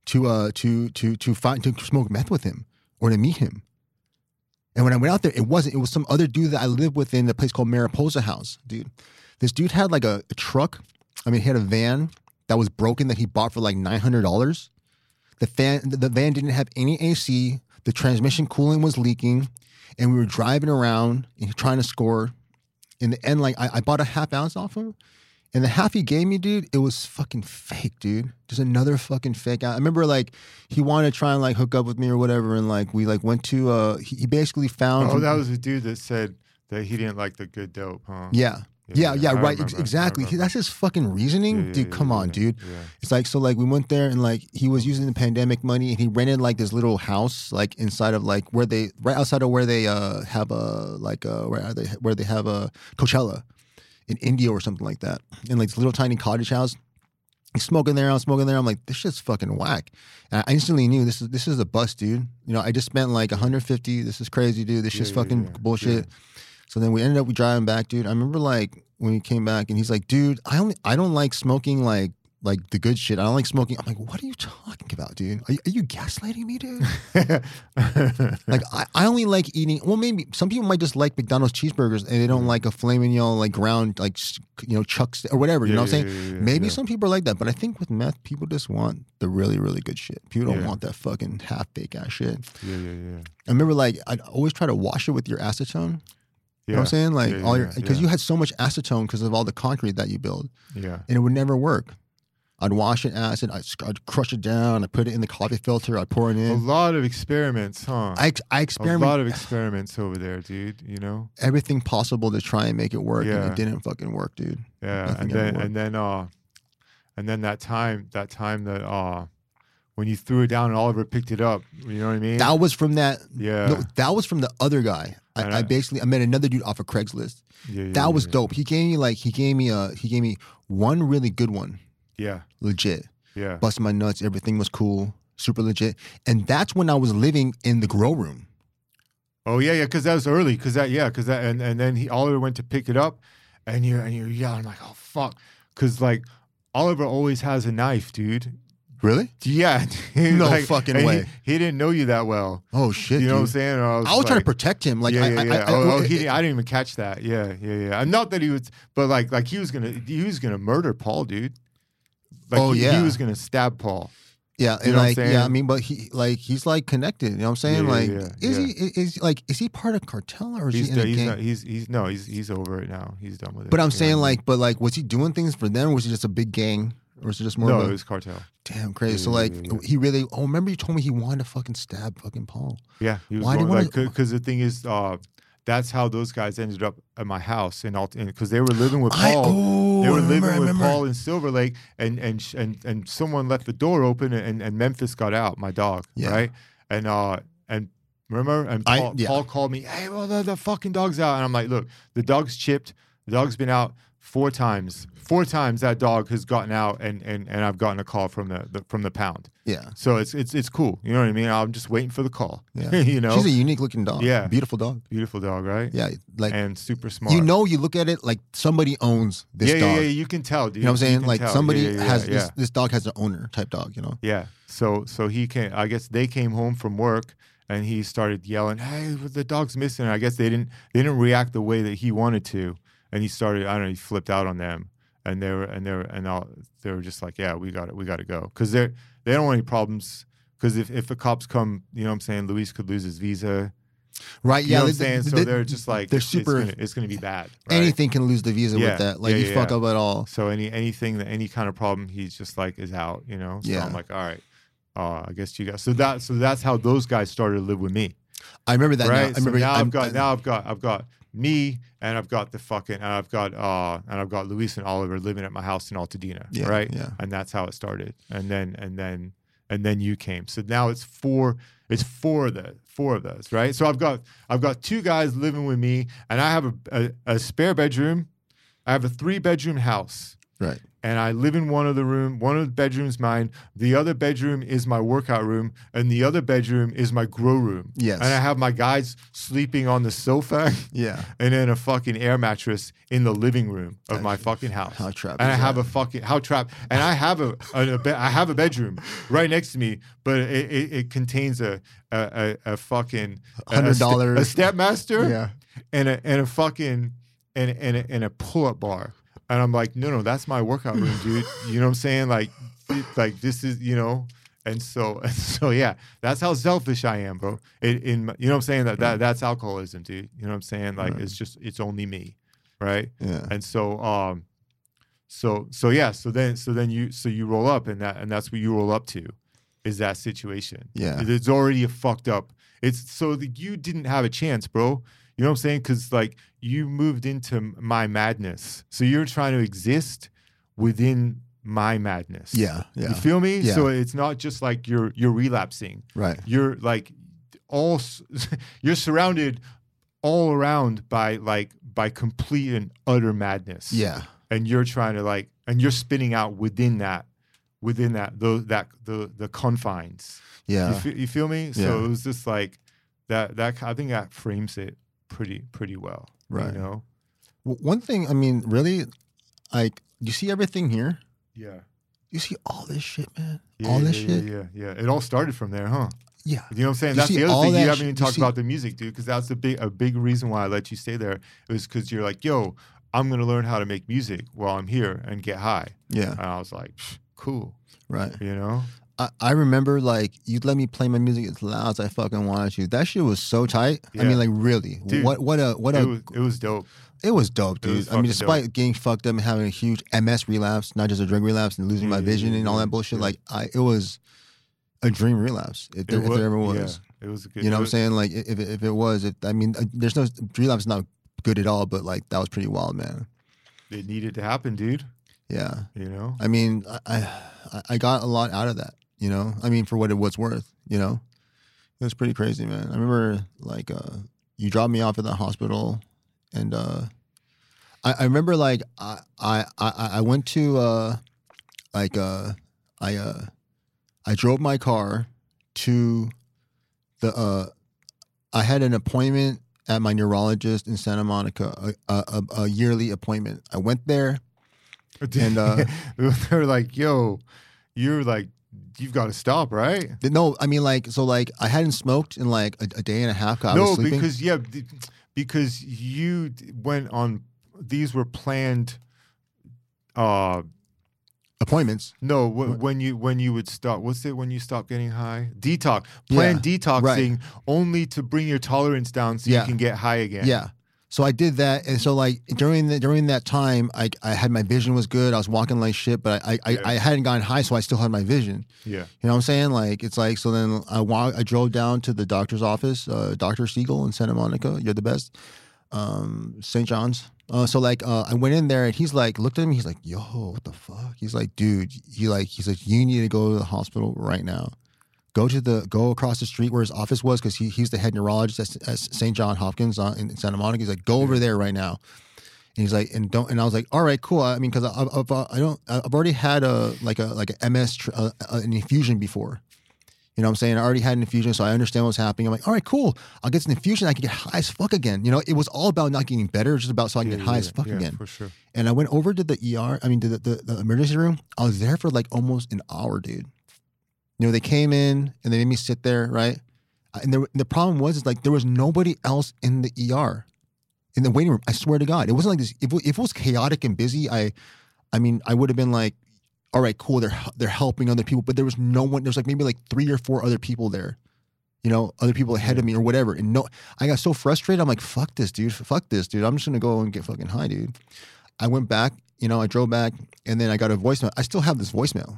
smoke meth with him or to meet him. And when I went out there, it wasn't. It was some other dude that I lived with in a place called Mariposa House, dude. This dude had like a truck. I mean, he had a van that was broken that he bought for like $900. The van didn't have any AC. The transmission cooling was leaking, and we were driving around and trying to score. In the end, like I bought a half ounce off him, and the half he gave me, dude, it was fucking fake, dude. Just another fucking fake. I remember like he wanted to try and like hook up with me or whatever, and like we like went to he basically found. Oh, that was the dude that said that he didn't like the good dope, huh? Yeah. Yeah, right. Exactly. That's his fucking reasoning. Dude, come on, dude. Yeah. It's like, so like we went there and like he was using the pandemic money and he rented like this little house like inside of like where they, right outside of where they have a, like where they have a Coachella in India or something like that. In like this little tiny cottage house. He's smoking there, I'm smoking there. I'm like, this shit's fucking whack. And I instantly knew this is a bust, dude. You know, I just spent like 150. This is crazy, dude. This shit's fucking bullshit. Yeah. So then we ended up driving back, dude. I remember like when he came back and he's like, dude, I don't like smoking like the good shit. I don't like smoking. I'm like, what are you talking about, dude? Are you gaslighting me, dude? Like I only like eating. Well, maybe some people might just like McDonald's cheeseburgers and they don't like a flaming yellow like ground like chucks or whatever. You know what I'm saying? Maybe some people are like that, but I think with meth, people just want the really really good shit. People don't want that fucking half baked ass shit. Yeah. I remember like I'd always try to wash it with your acetone. You know what I'm saying? Like all your because you had so much acetone because of all the concrete that you build. Yeah, and it would never work. I'd wash it acid. I'd crush it down. I'd put it in the coffee filter. I'd pour it in. A lot of experiments, huh? I experiment. A lot of experiments over there, dude. You know, everything possible to try and make it work, and it didn't fucking work, dude. Yeah, and then that time that when you threw it down and Oliver picked it up, you know what I mean? That was from that. Yeah, no, that was from the other guy. I met another dude off of Craigslist. That was dope. He gave me one really good one. Yeah. Legit. Yeah. Busted my nuts. Everything was cool. Super legit. And that's when I was living in the grow room. Oh, yeah, because that was early. And then Oliver went to pick it up and you're yelling like, oh, fuck. Because, like, Oliver always has a knife, dude. Really? Yeah. No fucking way. He didn't know you that well. Oh, shit, You know what I'm saying? I was trying to protect him. Like, I didn't even catch that. Yeah. Not that he was, but like he was gonna murder Paul, dude. Like he was gonna stab Paul. Yeah, and I mean, but he's like connected. You know what I'm saying? Is he part of cartel or is he in a gang? He's over it now. He's done with it. But I'm saying was he doing things for them? Or was he just a big gang? Or was it just more? No, it was cartel. Damn, crazy. So he really. Oh, remember you told me he wanted to fucking stab fucking Paul. Yeah, he was because the thing is, that's how those guys ended up at my house because they were living with Paul. They were living with Paul in Silver Lake, and someone left the door open, and Memphis got out. My dog, right? And remember, and Paul called me. Hey, well, the fucking dog's out, and I'm like, look, the dog's chipped. The dog's been out 4 times. 4 times that dog has gotten out, and I've gotten a call from the pound. Yeah. So it's cool. You know what I mean? I'm just waiting for the call. Yeah. You know, she's a unique looking dog. Yeah. Beautiful dog. Beautiful dog, right? Yeah. And super smart. You know, you look at it like somebody owns this dog. Yeah. You can tell, dude. You know what I'm saying? Like somebody has this dog has an owner type dog. You know? Yeah. So he came. I guess they came home from work. And he started yelling, "Hey, the dog's missing!" And I guess they didn't react the way that he wanted to, and he started. I don't know. He flipped out on them, and they were just like, "Yeah, we got to go," because they don't want any problems. Because if the cops come, you know what I'm saying, Luis could lose his visa. Right? You know what I'm saying? So they're just like, they're super. It's gonna be bad. Right? Anything can lose the visa with that. Like you fuck up at all. So any kind of problem, he's just like is out. You know. So I'm like, all right. I guess you guys. So that's how those guys started to live with me. I remember that. Right. I've got me, and I've got I've got Luis and Oliver living at my house in Altadena. Yeah, right. Yeah. And that's how it started. And then you came. So now it's four of us. Right. So I've got 2 guys living with me, and I have a spare bedroom. I have a 3-bedroom house. Right. And I live in one of the bedroom's mine. The other bedroom is my workout room, and the other bedroom is my grow room. Yes. And I have my guys sleeping on the sofa. Yeah. And then a fucking air mattress in the living room of my fucking house. How trapped. And I have and I have I have a bedroom right next to me, but it contains a fucking $100 a Stepmaster. And a fucking and a pull-up bar. And I'm like, no, that's my workout room, dude. You know what I'm saying? Like this is, you know. And so yeah, that's how selfish I am, bro. You know what I'm saying? That's alcoholism, dude. You know what I'm saying? Like it's only me, right? Yeah. And so then you roll up, and that's what you roll up to, is that situation. Yeah. It's already a fucked up. It's so that you didn't have a chance, bro. You know what I'm saying? Because like you moved into my madness, so you're trying to exist within my madness. Yeah. You feel me? Yeah. So it's not just like you're relapsing. Right. You're like you're surrounded all around by complete and utter madness. Yeah. And you're trying to and you're spinning out within the confines. Yeah. You feel me? Yeah. So it was just like that I think that frames it pretty well. Right. You know? One thing, I mean, really, like, you see everything here? Yeah. You see all this shit, man? Yeah, all this shit? Yeah. It all started from there, huh? Yeah. You know what I'm saying? That's the other thing. You haven't even talked about the music, dude, because that's a big reason why I let you stay there. It was because you're like, yo, I'm going to learn how to make music while I'm here and get high. Yeah. And I was like, cool. Right. You know? I remember, like, you'd let me play my music as loud as I fucking wanted to. That shit was so tight. Yeah. I mean, like, really. Dude, it was dope. It was dope, dude. I mean, despite getting fucked up and having a huge MS relapse, not just a drug relapse, and losing my vision and all that bullshit, like, it was a dream relapse. If there ever was. Yeah, it was a good. You know what I'm saying? Like, if it was, I mean, there's no relapse is not good at all, but like that was pretty wild, man. It needed to happen, dude. Yeah. You know. I mean, I got a lot out of that. You know, I mean, for what it was worth. You know, it was pretty crazy, man. I remember like you dropped me off at the hospital, and I remember like I went to I drove my car to the I had an appointment at my neurologist in Santa Monica, a yearly appointment. I went there, and they were like, "Yo, you've got to stop, right?" No, I mean like I hadn't smoked in like a day and a half. I was sleeping. because you went on. These were planned appointments. No, when you would stop. What's it when you stop getting high? Planned detoxing only to bring your tolerance down so you can get high again. Yeah. So I did that, and so like during that time, I had my vision was good. I was walking like shit, but I hadn't gotten high, so I still had my vision. Yeah. You know what I'm saying? Like it's like so. Then I drove down to the doctor's office, Dr. Siegel in Santa Monica. You're the best. St. John's. So like I went in there and he's like looked at me. He's like, "Yo, what the fuck?" He's like, "Dude," he said, "You need to go to the hospital right now. Go across the street where his office was because he's the head neurologist at St. John Hopkins in Santa Monica. He's like, go over there right now." And he's like, and I was like, all right, cool. I mean, because I've already had a MS an infusion before. You know what I'm saying? I already had an infusion, so I understand what's happening. I'm like, all right, cool. I'll get an infusion. I can get high as fuck again. You know, it was all about not getting better. It was just about so I can get high as fuck again. For sure. And I went over to the ER. I mean, to the emergency room. I was there for like almost an hour, dude. You know, they came in and they made me sit there, right? And the problem was like there was nobody else in the ER, in the waiting room. I swear to God, it wasn't like this. If it was chaotic and busy, I mean, I would have been like, all right, cool. They're helping other people, but there was no one. There's like maybe like 3 or 4 other people there, you know, other people ahead of me or whatever. And I got so frustrated. I'm like, fuck this, dude. I'm just gonna go and get fucking high, dude. I went back, you know, I drove back, and then I got a voicemail. I still have this voicemail,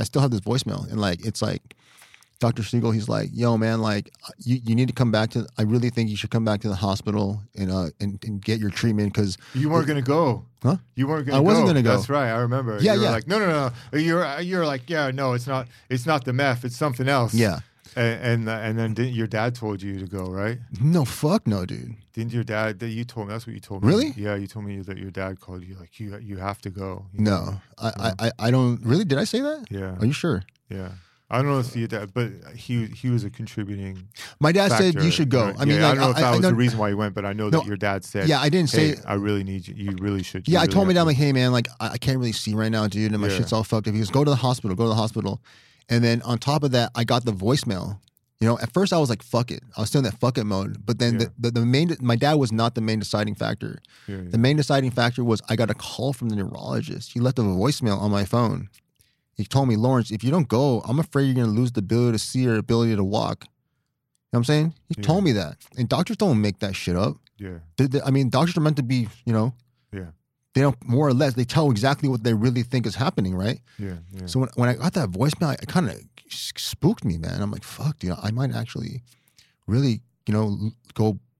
and like it's like Dr. Siegel. He's like, "Yo, man, like you need to come back to. I really think you should come back to the hospital and get your treatment because you weren't gonna go, huh? You weren't gonna. I wasn't gonna go. That's right. I remember. Yeah, you were yeah. Like no. You're like, yeah, no, it's not the meth. It's something else. Yeah. And then your dad told you to go, right? No, fuck no, dude. Didn't your dad? You told me. That's what you told me. Really? Yeah, you told me that your dad called you. Like you have to go. No, I don't. Really? Did I say that? Yeah. Are you sure? Yeah. I don't know if your dad, but he was a contributing. My dad factor. said you should go. I mean, I don't know if that was the reason why you went, but I know that your dad said. Yeah, I didn't say. I really need you. You really should. Yeah, really I told my dad like, hey man, like I can't really see right now, dude, and my shit's all fucked up. He goes, go to the hospital. And then on top of that, I got the voicemail. You know, at first I was like, fuck it. I was still in that fuck it mode. But then my dad was not the main deciding factor. Yeah. The main deciding factor was I got a call from the neurologist. He left a voicemail on my phone. He told me, Lawrence, if you don't go, I'm afraid you're going to lose the ability to see or ability to walk. You know what I'm saying? He told me that. And doctors don't make that shit up. Yeah. I mean, doctors are meant to be, you know. Yeah. They don't, more or less, they tell exactly what they really think is happening, right? Yeah. So when I got that voicemail, it kind of spooked me, man. I'm like, fuck, dude, I might actually really, you know, go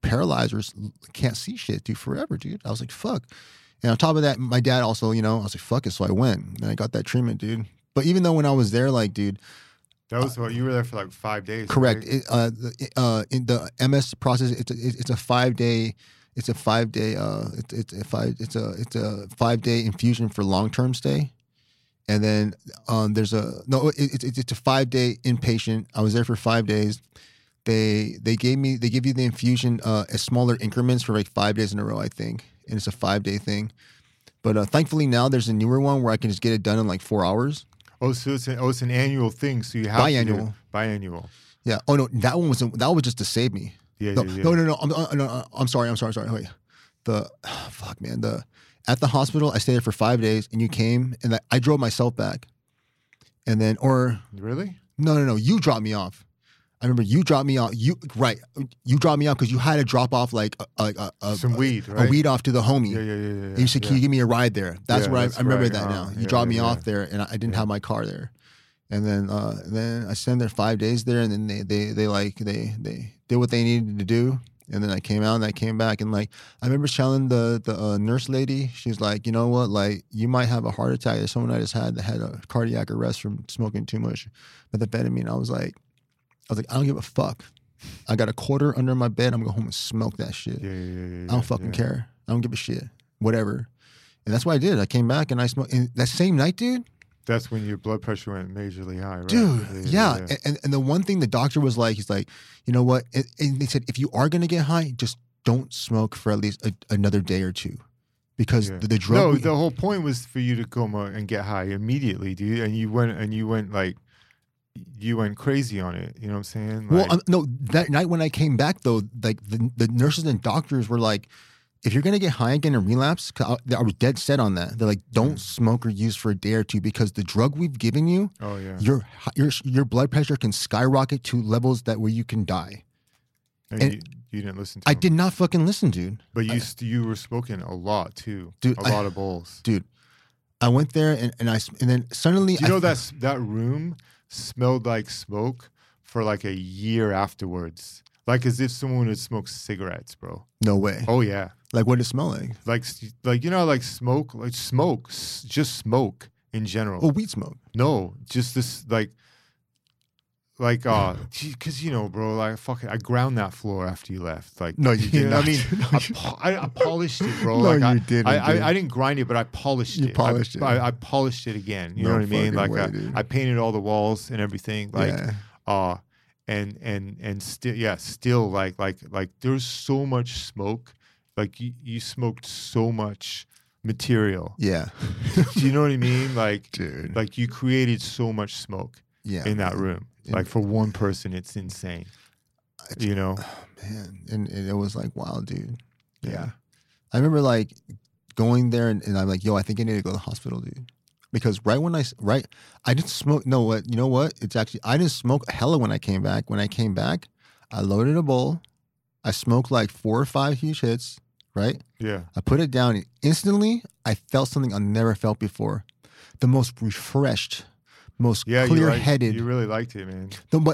paralyzed or can't see shit, dude, forever, dude. I was like, fuck. And on top of that, my dad also, I was like, fuck it. So I went and I got that treatment, dude. But even though when I was there, like, dude. That was what you were there for like 5 days. Correct. Right? In the MS process, it's a 5 day. It's a 5 day. It's a 5 day infusion for long term stay, and then it's a 5 day inpatient. I was there for 5 days. They give you the infusion as smaller increments for like 5 days in a row, I think, and it's a 5 day thing. But thankfully now there's a newer one where I can just get it done in like 4 hours. Oh, so it's an annual thing. So you have biannual. Yeah. Oh no, that was just to save me. Yeah. No. I'm sorry. Wait. Fuck, man. At the hospital, I stayed there for 5 days, and you came, and I drove myself back, and then really? No. You dropped me off. I remember you dropped me off. You dropped me off because you had to drop off like some weed, right? A weed off to the homie. Yeah. And you said, "Can you give me a ride there?" That's where I remember that now. You dropped me off there, and I didn't have my car there. And then I spent there 5 days there, and then they did what they needed to do. And then I came out and I came back, and like I remember telling the nurse lady, she's like, you know what, like you might have a heart attack. There's someone I just had that had a cardiac arrest from smoking too much methamphetamine. I was like, I don't give a fuck. I got a quarter under my bed. I'm gonna go home and smoke that shit. Yeah, I don't fucking care. I don't give a shit. Whatever. And that's what I did. I came back and I smoked. And that same night, dude. That's when your blood pressure went majorly high, right? Dude, yeah. And the one thing the doctor was like, he's like, you know what? And they said, if you are going to get high, just don't smoke for at least another day or two. Because the drug... No, the whole point was for you to come and get high immediately, dude. And you went crazy on it. You know what I'm saying? Like, well, no, that night when I came back, though, like the nurses and doctors were like, if you're going to get high again and relapse, I was dead set on that. They're like, don't smoke or use for a day or two because the drug we've given you, your blood pressure can skyrocket to levels where you can die. And you didn't listen to I did not fucking listen, dude. But you were smoking a lot too. Dude, a lot of bowls. Dude, I went there and then suddenly... Do you know that room smelled like smoke for like a year afterwards? Like as if someone had smoked cigarettes, bro. No way. Oh yeah. Like what did it smell like? Like you know, like smoke, just smoke in general. Oh, weed smoke. No, just this because you know, bro, like fucking, I ground that floor after you left. Like, no, you didn't. I mean, I polished it, bro. No, like, you didn't. I didn't grind it, but I polished it. Polished it. I polished it again. You know what I mean? Like, I painted all the walls and everything. Like, and still like there's so much smoke. Like you smoked so much material. Yeah. Do you know what I mean? Like, dude, like you created so much smoke in that room. Like for one person, it's insane. You know? Oh, man. And it was like, wow, dude. Yeah. I remember like going there and I'm like, yo, I think I need to go to the hospital, dude. Because I didn't smoke. No, what? You know what? It's actually, I didn't smoke hella when I came back. When I came back, I loaded a bowl. I smoked like 4 or 5 huge hits, right? Yeah. I put it down and instantly I felt something I never felt before. The most refreshed, most clear-headed. You really liked it, man.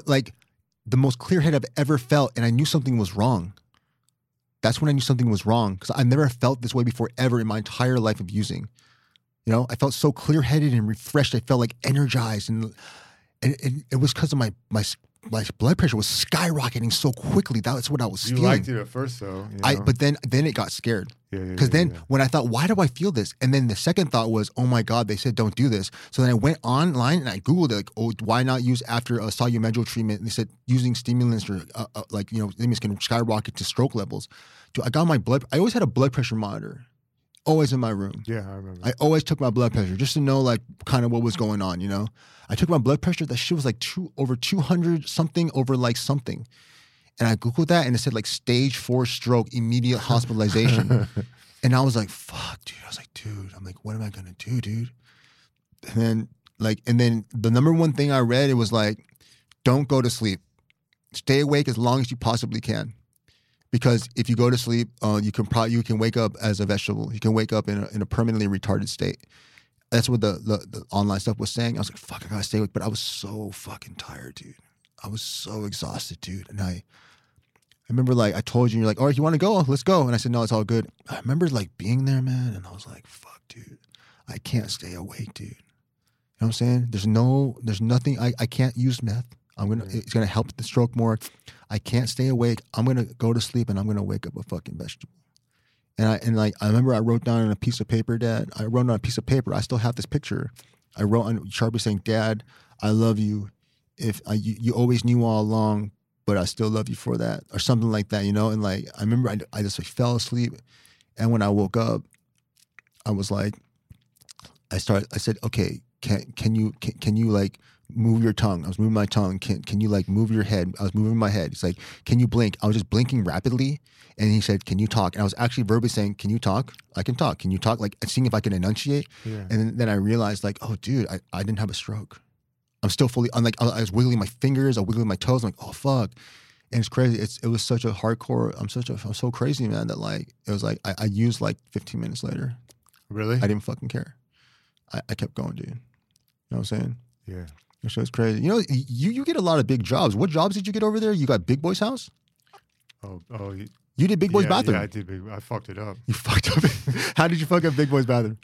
The most clear-headed I've ever felt, and I knew something was wrong. That's when I knew something was wrong because I never felt this way before ever in my entire life of using. You know, I felt so clear-headed and refreshed. I felt like energized, and it was because of my blood pressure was skyrocketing so quickly. That's what I was feeling. You liked it at first, though. You know? But then it got scared. Because when I thought, why do I feel this? And then the second thought was, oh my God, they said don't do this. So then I went online and I Googled it, like, oh, why not use after a Solu-Medrol treatment? And they said using stimulants or stimulants can skyrocket to stroke levels. Dude, I always had a blood pressure monitor. Always in my room. Yeah, I remember. I always took my blood pressure just to know like kind of what was going on, you know? I took my blood pressure. That shit was like over 200 something over like something. And I Googled that and it said like stage 4 stroke, immediate hospitalization. And I was like, fuck, dude. I was like, dude, what am I going to do, dude? And then the number one thing I read, it was like, don't go to sleep. Stay awake as long as you possibly can. Because if you go to sleep, you can wake up as a vegetable. You can wake up in a permanently retarded state. That's what the online stuff was saying. I was like, fuck, I gotta stay awake. But I was so fucking tired, dude. I was so exhausted, dude. And remember like I told you, you're like, all right, you want to go? Let's go. And I said, no, it's all good. I remember like being there, man, and I was like, fuck, dude, I can't stay awake, dude. You know what I'm saying? There's nothing. I can't use meth. It's gonna help the stroke more. I can't stay awake. I'm gonna go to sleep and I'm gonna wake up a fucking vegetable. I remember I wrote down on a piece of paper, Dad. I wrote on a piece of paper. I still have this picture. I wrote on Sharpie saying, Dad, I love you. You always knew all along, but I still love you for that, or something like that, you know. And like I remember I just like fell asleep, and when I woke up, I was like, I said, okay, can you like move your tongue? I was moving my tongue. Can you like move your head? I was moving my head. He's like, can you blink? I was just blinking rapidly. And he said, can you talk? And I was actually verbally saying, can you talk? I can talk. Can you talk? Like seeing if I can enunciate. Yeah. And then I realized like, oh dude, I didn't have a stroke. I'm still fully, I was wiggling my fingers, I was wiggling my toes. I'm like, oh fuck. And it's crazy. It was such a hardcore, I'm so crazy, man, that like, it was like, I used like 15 minutes later. Really? I didn't fucking care. I kept going, dude. You know what I'm saying? Yeah. So it's crazy. You know, you get a lot of big jobs. What jobs did you get over there? You got Big Boy's house? Oh. You did Big Boy's bathroom? Yeah, I did. I fucked it up. You fucked up? How did you fuck up Big Boy's bathroom?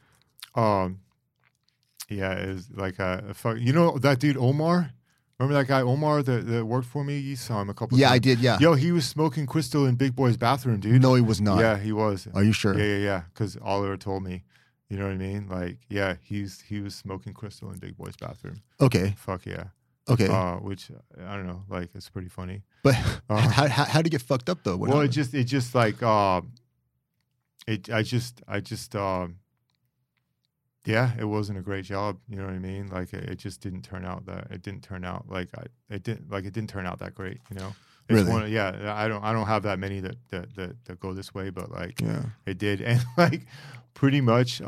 Yeah, it was like you know that dude Omar? Remember that guy Omar that worked for me? You saw him a couple times. Yeah, I did, yeah. Yo, he was smoking crystal in Big Boy's bathroom, dude. No, he was not. Yeah, he was. Are you sure? Yeah. Because Oliver told me. You know what I mean? Like, yeah, he was smoking crystal in Big Boy's bathroom. Okay. Fuck yeah. Okay. Which I don't know, like it's pretty funny. But how did it get fucked up though? Well, it just like yeah, it wasn't a great job. You know what I mean? Like it just didn't turn out it didn't turn out that great. You know? It's really? I don't have that many that go this way, but like it did, and like pretty much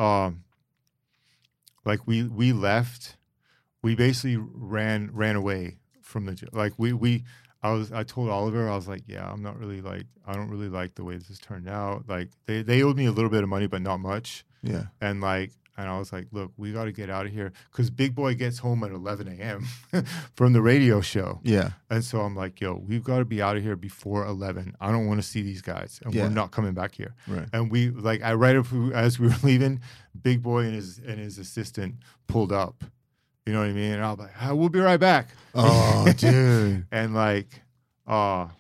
like we left. We basically ran away from the like I told Oliver, I was like, yeah, I don't really like the way this has turned out. Like they owed me a little bit of money, but not much. Yeah. And I was like, look, we got to get out of here because Big Boy gets home at 11 a.m. from the radio show. Yeah. And so I'm like, yo, we've got to be out of here before 11. I don't want to see these guys, and we're not coming back here. Right. And we like as we were leaving, Big Boy and his assistant pulled up. You know what I mean? And I was like, we'll be right back. Oh, dude. And like, and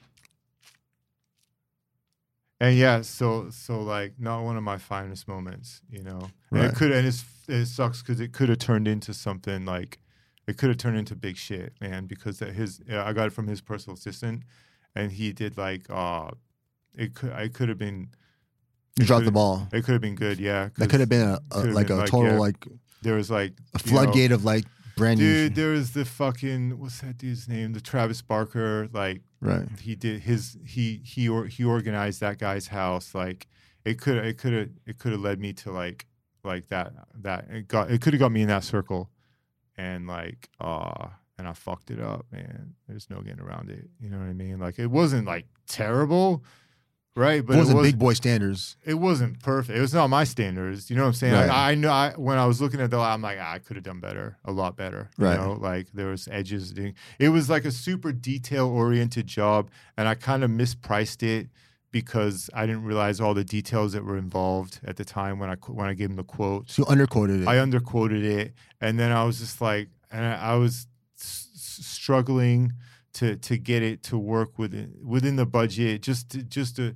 yeah, so like not one of my finest moments, you know. Right. And it sucks because it could have turned into something like, it could have turned into big shit, man. Because I got it from his personal assistant, and he did like, it could have been. You dropped the ball. It could have been good, yeah. That could have been a total like. There was like a floodgate of like brand new. Dude, there was the fucking, what's that dude's name? The Travis Barker, like, right. He did he organized that guy's house. Like, it could have led me to like that it could have got me in that circle, and like and I fucked it up, man. There's no getting around it. You know what I mean? Like, it wasn't like terrible. Right, but it wasn't Big Boy standards. It wasn't perfect. It was not my standards. You know what I'm saying? Right. I know. When I was looking at I'm like, I could have done better, a lot better. You know, like there was edges. It was like a super detail-oriented job, and I kind of mispriced it because I didn't realize all the details that were involved at the time when I gave him the quote. So you underquoted it. I underquoted it, and then I was just like, and I was struggling to get it to work within the budget, just a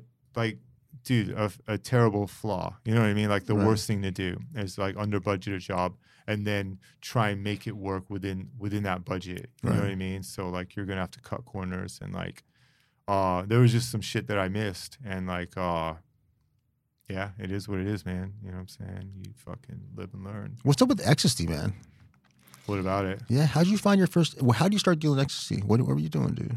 terrible flaw. You know what I mean? Like the worst thing to do is like under budget a job and then try and make it work within that budget. You know what I mean? So like you're gonna have to cut corners, and like there was just some shit that I missed, and like yeah, it is what it is, man. You know what I'm saying? You fucking live and learn. What's up with ecstasy, man? What about it? Yeah, how did you find your first? How do you start dealing ecstasy? What were you doing, dude?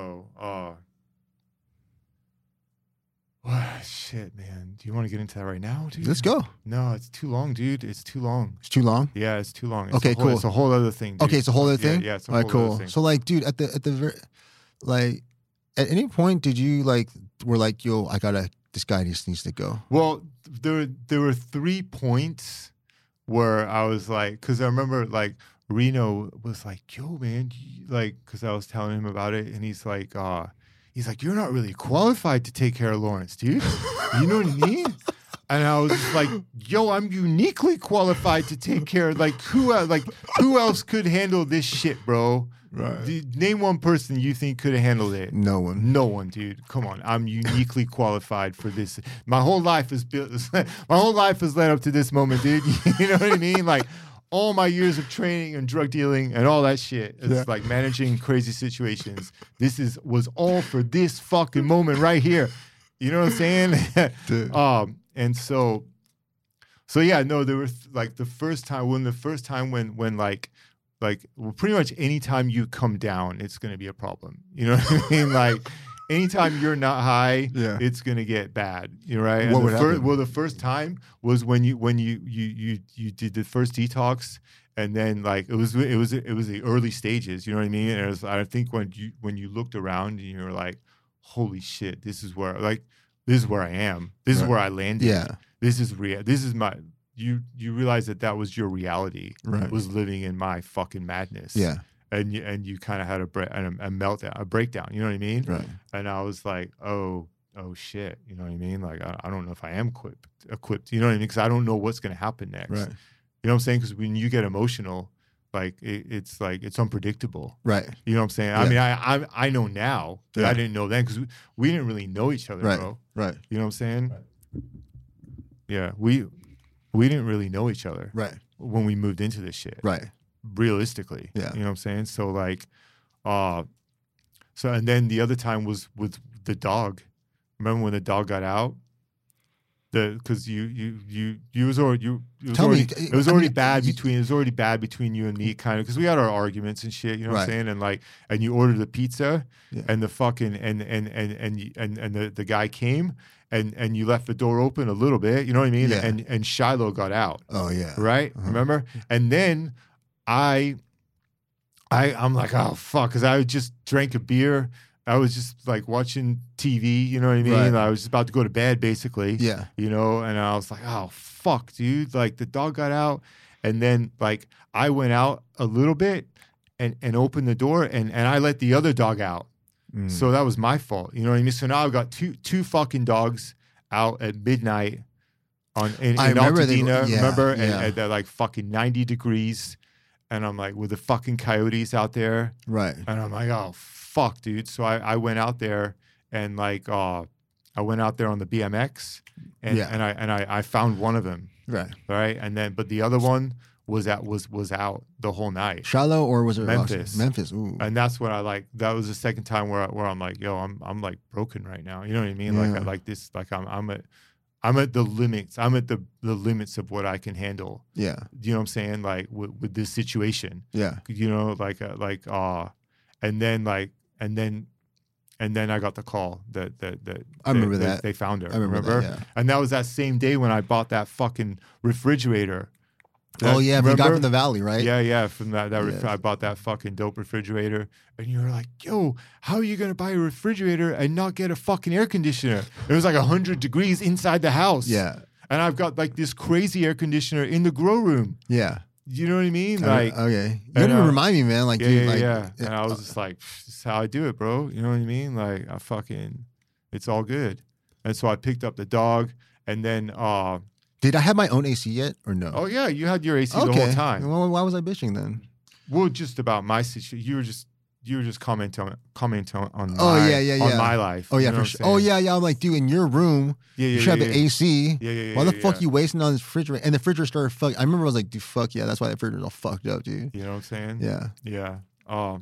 Shit, man. Do you want to get into that right now, dude? Let's go. No, it's too long, dude. It's too long. It's too long? Yeah, it's too long. Okay, cool. It's a whole other thing, dude. Okay, it's a whole other thing? Yeah, it's a whole other thing. So, like, dude, at the like, at any point did you, like, were like, yo, this guy just needs to go? Well, there were 3 points where I was like, because I remember, like, Reno was like, yo, man, like, because I was telling him about it, and he's like, he's like, you're not really qualified to take care of Lawrence, dude. You know what I mean? And I was just like, yo, I'm uniquely qualified to take care of, like, who else could handle this shit, bro? Right. Name one person you think could have handled it. No one. No one, dude. Come on. I'm uniquely qualified for this. My whole life is built. My whole life has led up to this moment, dude. You know what I mean? Like, all my years of training and drug dealing and all that shit. It's like managing crazy situations. Was all for this fucking moment right here. You know what I'm saying? And so yeah, no, there was like the first time when pretty much anytime you come down, it's going to be a problem. You know what I mean? Like anytime you're not high, it's going to get bad. You know, right? What would happen? Well, the first time was when you did the first detox, and then like it was the early stages. You know what I mean? And it was, I think when you looked around and you were like, holy shit, this is where I am. This is where I landed. Yeah. This is real. This is my. You realize that was your reality. Right. Was living in my fucking madness. Yeah. And you kind of had a meltdown, a breakdown. You know what I mean? Right. And I was like, oh shit. You know what I mean? Like I don't know if I am equipped. You know what I mean? Because I don't know what's going to happen next. Right. You know what I'm saying? Because when you get emotional, like it's unpredictable. Right. You know what I'm saying? Yeah. I mean, I know now that I didn't know then because we didn't really know each other, bro. Right. You know what I'm saying? Right. Yeah. We didn't really know each other. Right. When we moved into this shit. Right. Realistically. Yeah. You know what I'm saying? So like, and then the other time was with the dog. Remember when the dog got out? Because it was already bad between you and me, kind of, because we had our arguments and shit, you know what I'm saying? And like, and you ordered the pizza, and the fucking and the guy came and you left the door open a little bit, you know what I mean? Yeah. And Shiloh got out. Oh yeah. Right? Remember? And then I'm like, oh fuck, because I just drank a beer. I was just like watching TV, you know what I mean? Right. I was just about to go to bed, basically. Yeah. You know, and I was like, oh, fuck, dude. Like, the dog got out. And then, like, I went out a little bit and opened the door, and I let the other dog out. So that was my fault. You know what I mean? So now I've got two fucking dogs out at midnight in Altadena, remember? Yeah. And they're like fucking 90 degrees. And I'm like, with the fucking coyotes out there. Right. And I'm like, oh, fuck, dude. So I went out there and like I went out there on the BMX and I found one of them. Right. Right. And then but the other one was out the whole night. Shiloh, or was it Memphis? Memphis. Ooh. And that's what that was the second time where I'm like, yo, I'm like broken right now. You know what I mean? Yeah. Like I like this, like I'm at the limits. I'm at the limits of what I can handle. Yeah. You know what I'm saying? Like with this situation. Yeah. You know, and then I got the call that I remember that they found her. I remember that, yeah. And that was that same day when I bought that fucking refrigerator. Oh yeah, the guy from the Valley, right? Yeah, from that I bought that fucking dope refrigerator, and you were like, "Yo, how are you gonna buy a refrigerator and not get a fucking air conditioner?" It was like 100 degrees inside the house. Yeah, and I've got like this crazy air conditioner in the grow room. Yeah, you know what I mean? Like, okay, you don't even remind me, man. Like, yeah. And I was just like, "This is how I do it, bro." You know what I mean? Like, it's all good. And so I picked up the dog, and then. Did I have my own AC yet or no? Oh yeah, you had your AC the whole time. Well, why was I bitching then? Well, just about my situation. You were just commenting on my life. Oh yeah, for sure. Oh yeah. I'm like, dude, in your room, you should have the AC. Yeah. Why the fuck you wasting on this refrigerator? And the refrigerator started fucking. I remember I was like, dude, fuck yeah, that's why the refrigerator's all fucked up, dude. You know what I'm saying? Yeah. Yeah.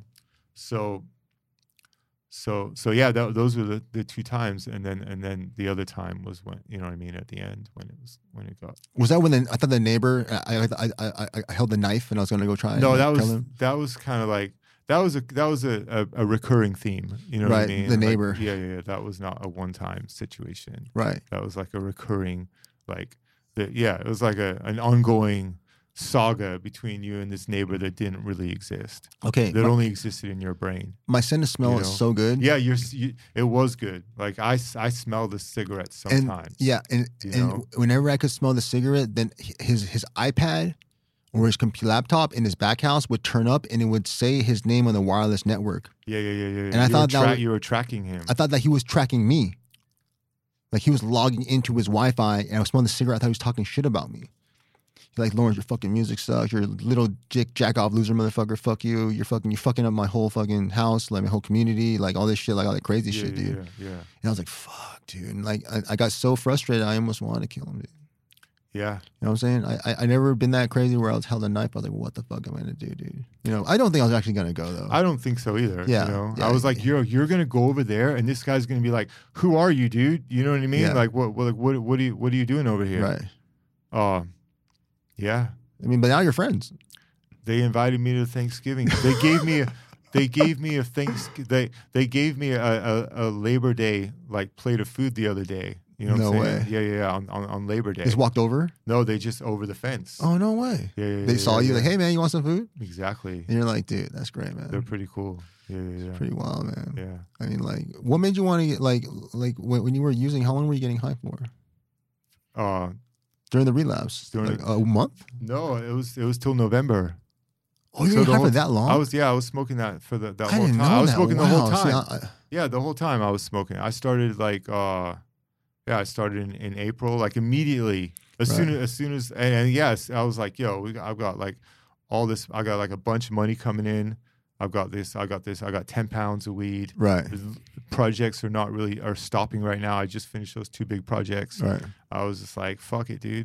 So yeah, those were the two times, and then the other time was when, you know what I mean, at the end when it got. Was that when I thought the neighbor I held the knife and I was going to go try? No, that was kind of like that was a recurring theme. You know what I mean? The neighbor. Like, yeah. That was not a one-time situation. Right. That was like a recurring, like it was like an ongoing saga between you and this neighbor that didn't really exist. Okay. That only existed in your brain. My scent and smell is so good. Yeah, it was good. Like I smell the cigarette sometimes. And whenever I could smell the cigarette, then his iPad or his laptop in his back house would turn up and it would say his name on the wireless network. Yeah. And I thought you were tracking him. I thought that he was tracking me. Like he was logging into his Wi-Fi and I was smoking the cigarette. I thought he was talking shit about me. He's like, Lawrence, your fucking music sucks. You're a little jack off loser motherfucker. Fuck you. You're fucking up my whole fucking house, like my whole community, like all this shit, like all that crazy shit, dude. Yeah. And I was like, fuck, dude. And like I got so frustrated, I almost wanted to kill him, dude. Yeah. You know what I'm saying? I never been that crazy where I was held a knife. I was like, what the fuck am I gonna do, dude? You know, I don't think I was actually gonna go though. I don't think so either. Yeah. You know? I was like, you're gonna go over there and this guy's gonna be like, who are you, dude? You know what I mean? Yeah. Like what are you doing over here? Right. Yeah. I mean, but now you're friends. They invited me to Thanksgiving. They gave me a Labor Day like plate of food the other day. You know what I'm saying? Way. Yeah. On Labor Day. Just walked over? No, they just over the fence. Oh, no way. Yeah. They saw you like, hey man, you want some food? Exactly. And you're like, dude, that's great, man. They're pretty cool. Yeah. It's pretty wild, man. Yeah. I mean, like, what made you want to get like when you were using? How long were you getting high for? During the relapse, a month? No, it was till November. Oh, you were high for that long? I was smoking that for that whole time. I was smoking the whole time. See, the whole time I was smoking. I started like I started in April, like immediately as soon as and yes, I was like, yo, I've got like all this. I got like a bunch of money coming in. I got 10 pounds of weed. Right. Projects are stopping right now. I just finished those 2 big projects. Right. I was just like, fuck it, dude.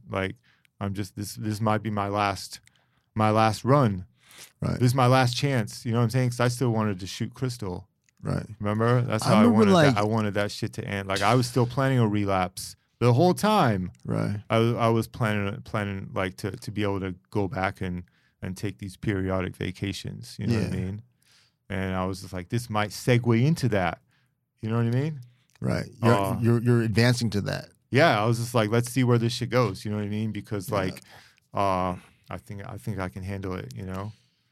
This might be my last run. Right. This is my last chance. You know what I'm saying? Because I still wanted to shoot Crystal. Right. Remember? That's how I wanted that shit to end. Like I was still planning a relapse the whole time. Right. I was planning like to be able to go back and take these periodic vacations. You know what I mean? And I was just like, this might segue into that. You know what I mean? Right. You're advancing to that. Yeah. I was just like, let's see where this shit goes. You know what I mean? Because like, I think I can handle it. You know,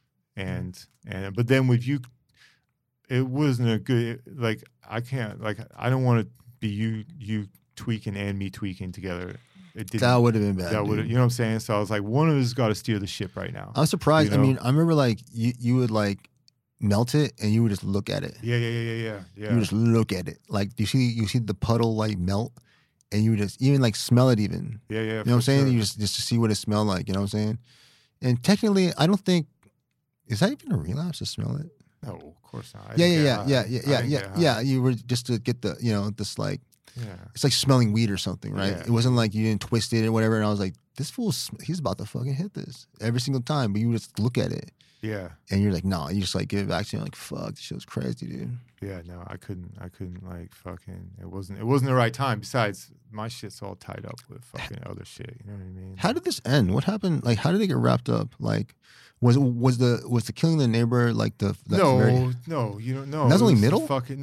but then with you, it wasn't a good like. I can't like. I don't want to be you tweaking and me tweaking together. That would have been bad. That would, you know what I'm saying? So I was like, one of us got to steer the ship right now. I was surprised. You know? I mean, I remember like you would like melt it and you would just look at it. Yeah. You would just look at it. Like you see the puddle like melt, and you would just even like smell it even. Yeah. You know what I'm saying? Sure. You just to see what it smelled like. You know what I'm saying? And technically, I don't think is that even a relapse to smell it. No, of course not. Yeah. You were just to get the this like. Yeah. It's like smelling weed or something, right? Yeah. It wasn't like you didn't twist it or whatever. And I was like, this fool, he's about to fucking hit this every single time. But you just look at it. Yeah. And you're like, no, you just like give it back to him. Like, fuck, this shit was crazy, dude. Yeah, no, I couldn't like fucking, it wasn't the right time. Besides, my shit's all tied up with fucking other shit. You know what I mean? How did this end? What happened? Like, how did it get wrapped up? Like, was the killing the neighbor like the no, you don't know. That's only middle.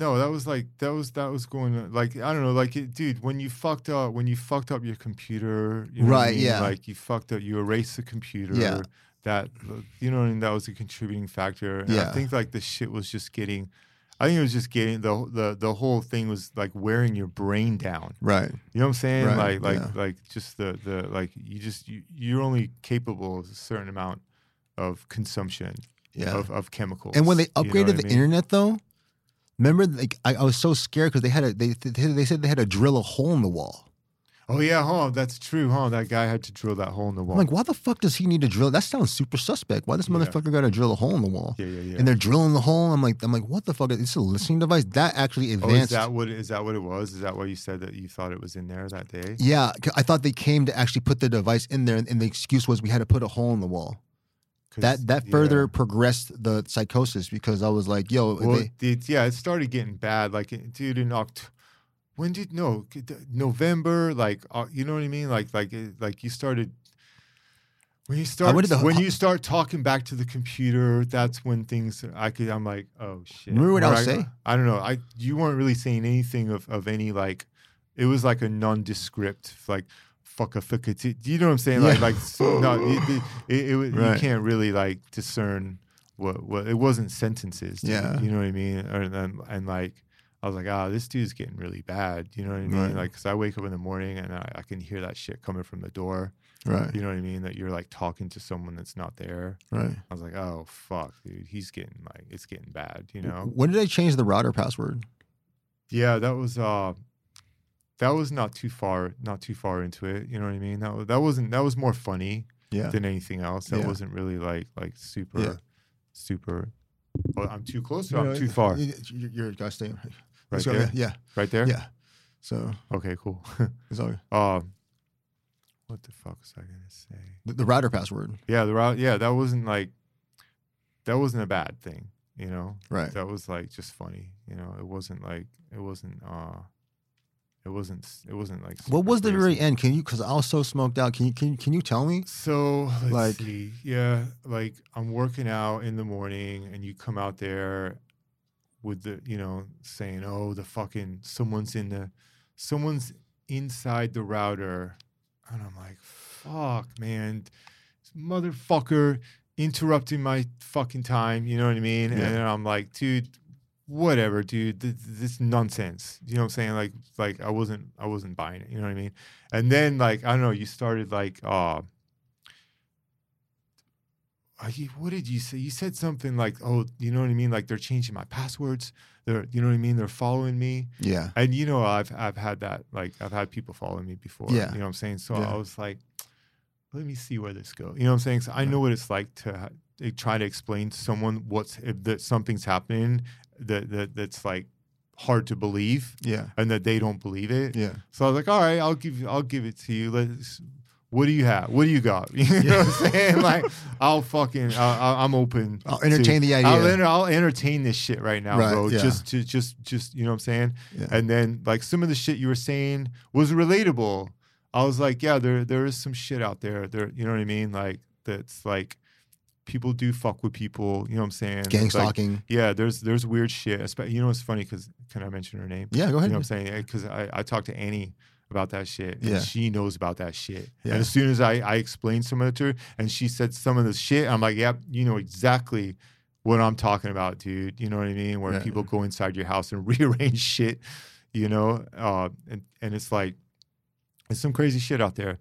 That was going like I don't know, like dude, when you fucked up your computer, you know right? What I mean? Yeah, like you fucked up, you erased the computer. Yeah, that you know what I mean. That was a contributing factor. And yeah, I think like the shit was just getting. I think it was just getting the whole thing was like wearing your brain down. Right. You know what I'm saying? Right. Like just the like you're only capable of a certain amount of consumption of chemicals. And when they upgraded the internet though, remember like I was so scared because they said they had to drill a hole in the wall. Oh yeah, that's true, That guy had to drill that hole in the wall. I'm like, why the fuck does he need to drill? That sounds super suspect. Why this motherfucker got to drill a hole in the wall? Yeah. And they're drilling the hole. I'm like, what the fuck? It's a listening device that actually advanced. Is that what it was? Is that why you said that you thought it was in there that day? Yeah, I thought they came to actually put the device in there, and the excuse was we had to put a hole in the wall. That further progressed the psychosis because I was like, yo, it started getting bad. Like, dude, in October. November, like you know what I mean, like you started when you start talking back to the computer. That's when things I'm like, oh shit. Remember what I was saying? I don't know. You weren't really saying anything of any like. It was like a nondescript like fuck. You know what I'm saying? Yeah. Like so, no, you can't really like discern what it wasn't sentences. Yeah, you know what I mean, and like. I was like, this dude's getting really bad. You know what I mean? Right. Like, because I wake up in the morning and I can hear that shit coming from the door. Right. You know what I mean? That you're like talking to someone that's not there. Right. I was like, oh fuck, dude, he's getting like, it's getting bad, you know? When did they change the router password? Yeah, that was not too far into it. You know what I mean? That was more funny than anything else. That wasn't really like super. Oh, I'm too close or I'm too far? You're gotta stay right there. Yeah. Right there. Yeah. So okay, cool. It's all what the fuck was I gonna say? The router password. Yeah, the route. Yeah, that wasn't a bad thing. You know, right? That was like just funny. You know, it wasn't like what was the very end? Can you? Because I was so smoked out. Can you tell me? So let's see. Yeah, like I'm working out in the morning, and you come out there with the saying, "Oh, the fucking someone's inside the router," and I'm like, "Fuck, man, this motherfucker interrupting my fucking time." You know what I mean? Yeah. And I'm like, dude. Whatever, dude. This nonsense. You know what I'm saying? Like I wasn't buying it. You know what I mean? And then like I don't know. You started like what did you say? You said something like, oh, you know what I mean? Like they're changing my passwords. You know what I mean? They're following me. Yeah. And I've had that. Like I've had people following me before. Yeah. You know what I'm saying? So I was like, let me see where this goes. You know what I'm saying? So I know what it's like to try to explain to someone that something's happening. That's like hard to believe, and that they don't believe it. Yeah. So I was like, all right, I'll give it to you. What do you have? What do you got? You know what I'm saying? Like, I'm open. I'll entertain the idea. I'll entertain this shit right now, bro. Yeah. Just you know what I'm saying? Yeah. And then like some of the shit you were saying was relatable. I was like, yeah, there is some shit out there. You know what I mean? Like that's like. People do fuck with people, you know what I'm saying? Gang stalking. Like, yeah, there's weird shit. You know what's funny? Because can I mention her name? Yeah, go ahead. You know what I'm saying? Because I talked to Annie about that shit. And yeah. she knows about that shit. Yeah. And as soon as I explained some of it to her, and she said some of the shit, I'm like, yep, you know exactly what I'm talking about, dude. You know what I mean? Where people go inside your house and rearrange shit, you know? And it's like, it's some crazy shit out there.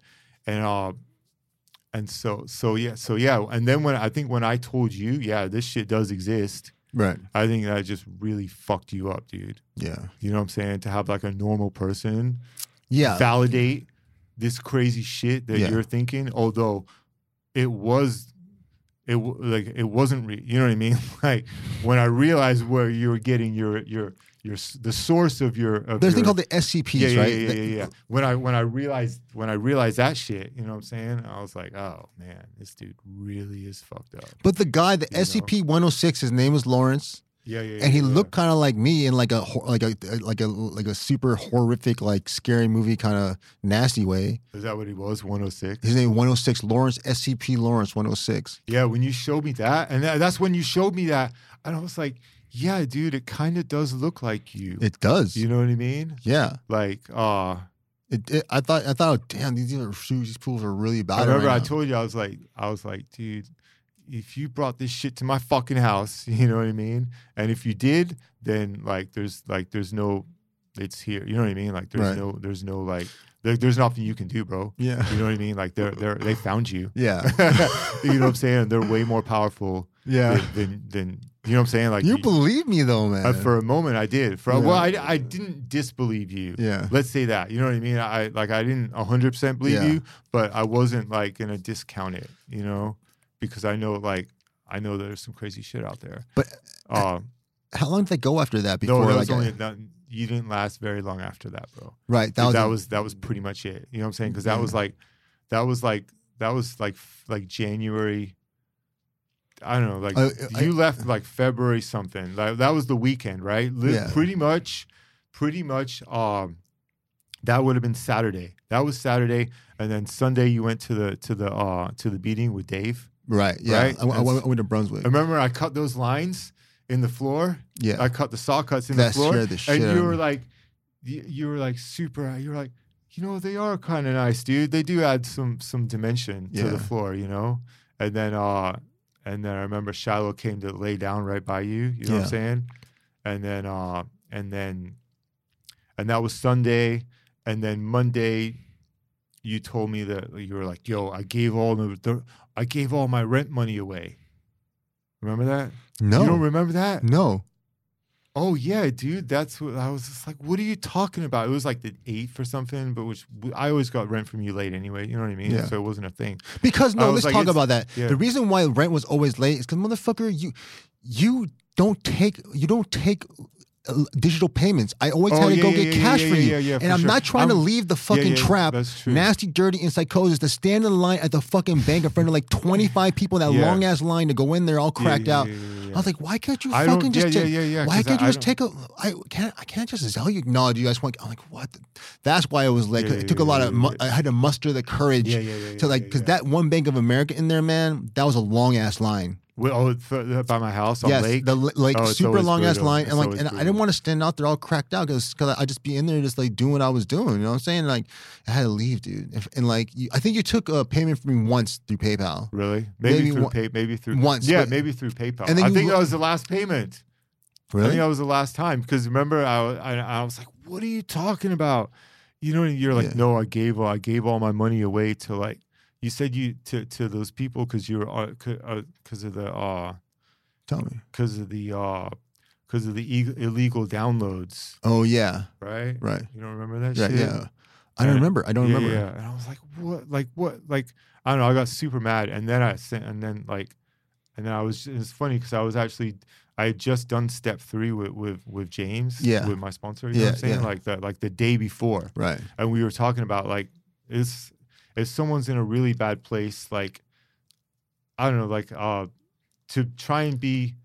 And so yeah. And then when I told you, yeah, this shit does exist. Right. I think that just really fucked you up, dude. Yeah. You know what I'm saying? To have like a normal person validate this crazy shit that you're thinking, although it wasn't you know what I mean? Like when I realized where you were getting the source of there's a thing called the SCPs, right? Yeah. When I realized that shit, you know what I'm saying? I was like, oh man, this dude really is fucked up. But the guy, the SCP-106, his name was Lawrence. Yeah. And he looked kind of like me in like a super horrific, like scary movie kind of nasty way. Is that what he was? 106. His name 106 Lawrence, SCP Lawrence 106. Yeah, when you showed me that, and that's when you showed me that, and I was like, yeah, dude, it kind of does look like you. It does. You know what I mean? Yeah. Like, I thought, damn, these fools are really bad. I remember I told you, I was like, dude, if you brought this shit to my fucking house, you know what I mean? And if you did, then there's no, it's here. You know what I mean? Like there's no like, there's nothing you can do, bro. Yeah. You know what I mean? Like they found you. Yeah. You know what I'm saying? They're way more powerful. Yeah. Than you know what I'm saying? Like you believe me though, man. For a moment I did. I didn't disbelieve you. Yeah. Let's say that. You know what I mean? I didn't 100% believe you, but I wasn't like gonna discount it, you know? Because I know there's some crazy shit out there. But how long did they go after that before? No, you didn't last very long after that, bro. Right. That was pretty much it. You know what I'm saying? Because that was like January. I don't know. Like you left like February something. Like that was the weekend, right? Yeah. Pretty much. That would have been Saturday. That was Saturday, and then Sunday you went to the meeting with Dave. Right. Yeah. Right? I went to Brunswick. I remember I cut those lines in the floor. Yeah. I cut the saw cuts in the floor. And you were like super. You were like, they are kind of nice, dude. They do add some dimension to the floor, you know. And then I remember Shiloh came to lay down right by you. You know what I'm saying? And that was Sunday, and then Monday. you told me that you were like, yo, I gave all my rent money away. Remember that? No. You don't remember that? No. Oh yeah, dude. That's what I was just like. What are you talking about? It was like the 8th or something, but which I always got rent from you late anyway. You know what I mean? Yeah. So it wasn't a thing. Because let's talk about that. Yeah. The reason why rent was always late is because motherfucker, you don't take digital payments. I always had to go get cash for you. And I'm not trying to leave the fucking trap, nasty, dirty, and psychosis to stand in line at the fucking bank in front of like 25 people in that long ass line to go in there all cracked out. I was like, why can't you fucking just take? Why can't you just take a? I can't just tell you. No, do you guys want? I'm like, what? That's why it was like it took a lot of. I had to muster the courage to like because that one Bank of America in there, man, that was a long ass line. By my house on Lake? The super long ass line, and I didn't want to stand out there all cracked out because I just be in there just like doing what I was doing. You know what I'm saying? Like I had to leave, dude. And like I think you took a payment from me once through PayPal. Really? Maybe through once. Yeah, maybe through PayPal. And I think that was the last payment. Really? I think that was the last time because remember I was like, what are you talking about? You know, and you're like, no, I gave all my money away to like. You said you to those people because you were because of the tell me because of the illegal downloads. Oh yeah, right. You don't remember that shit? Yeah, I don't remember. Yeah, and I was like, what? Like I don't know. I got super mad, and then I was. It's funny because I had just done step 3 with James. With my sponsor. You know what I'm saying? Like the day before. Right. And we were talking about like if someone's in a really bad place, like, I don't know, like, to try and be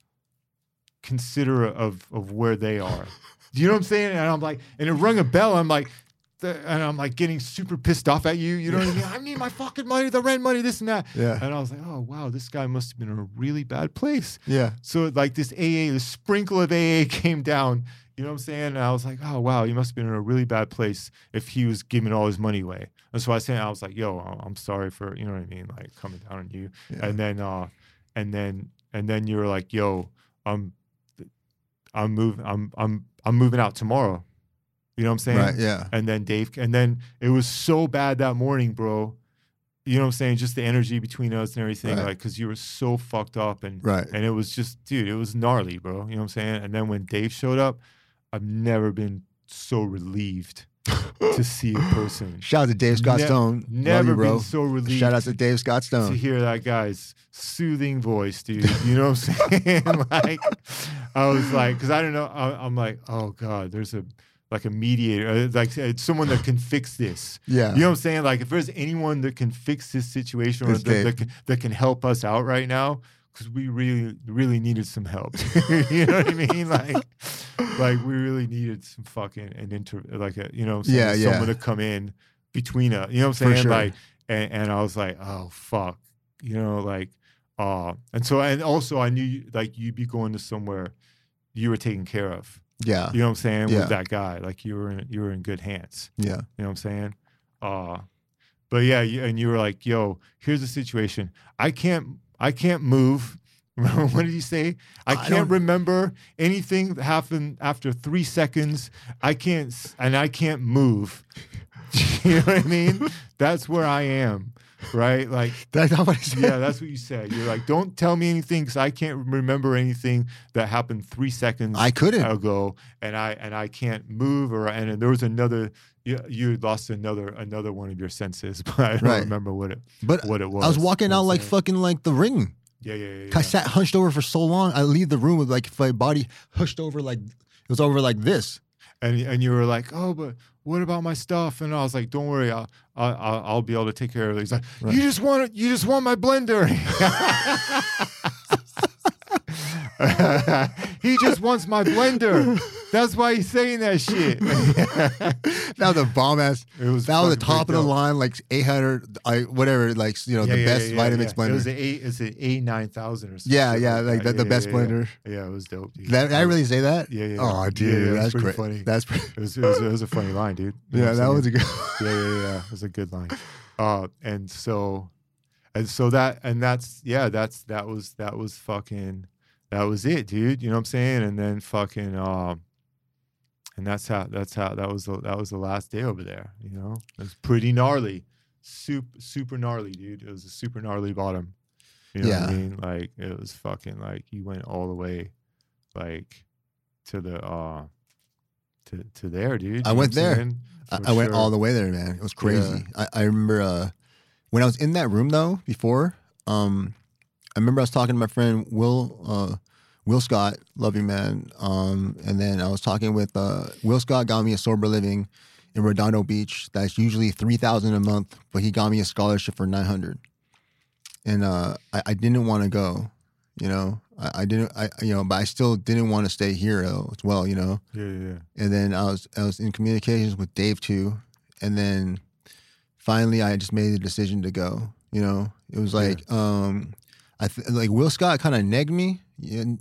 considerate of where they are. Do you know what I'm saying? And I'm like, and it rung a bell. I'm like, and I'm like getting super pissed off at you. You know what I mean? I need my fucking money, the rent money, this and that. Yeah. And I was like, oh, wow, this guy must have been in a really bad place. Yeah. So like this sprinkle of AA came down. You know what I'm saying? And I was like, oh, wow, he must have been in a really bad place if he was giving all his money away. And so I was like, yo, I'm sorry for, you know what I mean? Like coming down on you. Yeah. And then you were like, yo, I'm moving out tomorrow. You know what I'm saying? Right, yeah. And then it was so bad that morning, bro. You know what I'm saying? Just the energy between us and everything, like, because you were so fucked up. And it was just, dude, it was gnarly, bro. You know what I'm saying? And then when Dave showed up, I've never been so relieved to see a person. Shout out to Dave Scott Stone. Never been so relieved. Shout out to Dave Scott Stone. To hear that guy's soothing voice, dude. You know what I'm saying? Like, I was like, because I don't know. I'm like, oh, God, there's a mediator, like someone that can fix this. Yeah. You know what I'm saying? Like if there's anyone that can fix this situation or that can help us out right now, because we really, really needed some help. You know what I mean? Like we really needed some fucking someone to come in between us. You know what I'm saying? Sure. Like, and I was like, oh fuck. You know, like, and also I knew like you'd be going to somewhere you were taken care of. Yeah. You know what I'm saying? With that guy. Like you were in good hands. Yeah. You know what I'm saying? But yeah, and you were like, yo, here's the situation. I can't move. What did you say? I can't remember anything that happened after 3 seconds. I can't move. You know what I mean? That's where I am. Right? Like that's not what I said. Yeah, that's what you said. You're like, don't tell me anything because I can't remember anything that happened 3 seconds ago, and I can't move and there was another. You lost another one of your senses, but I don't remember what it was. I was walking out like fucking like The Ring. Yeah. I sat hunched over for so long. I leave the room with like my body hushed over like it was over like this. And you were like, oh, but what about my stuff? And I was like, don't worry, I'll be able to take care of it. He's like, you just want my blender. He just wants my blender. That's why he's saying that shit. That was a bomb ass. That was the top of the line, like 800, whatever, like the best Vitamix blender. It's an A9000 or something. Yeah, like the best blender. Yeah, it was dope. Dude. Did I really say that? Yeah. Oh, dude, that's great. Funny. That's it was a funny line, dude. Yeah, that was a good. Yeah. It was a good line. And that was fucking. That was it, dude. You know what I'm saying? And then fucking, And that was the last day over there. You know, it was pretty gnarly, super gnarly, dude. It was a super gnarly bottom. You know what I mean? Like it was fucking like you went all the way, like to the to there, dude. I went there. I went all the way there, man. It was crazy. Yeah. I remember when I was in that room though before. I remember I was talking to my friend Will Scott, love you, man. And then I was talking with Will Scott got me a sober living in Redondo Beach. That's usually $3,000 a month, but he got me a scholarship for $900. And I didn't want to go, you know. I didn't, but I still didn't want to stay here as well, you know. Yeah. And then I was in communications with Dave too, and then finally I just made the decision to go. You know, it was like like Will Scott kind of negged me, neg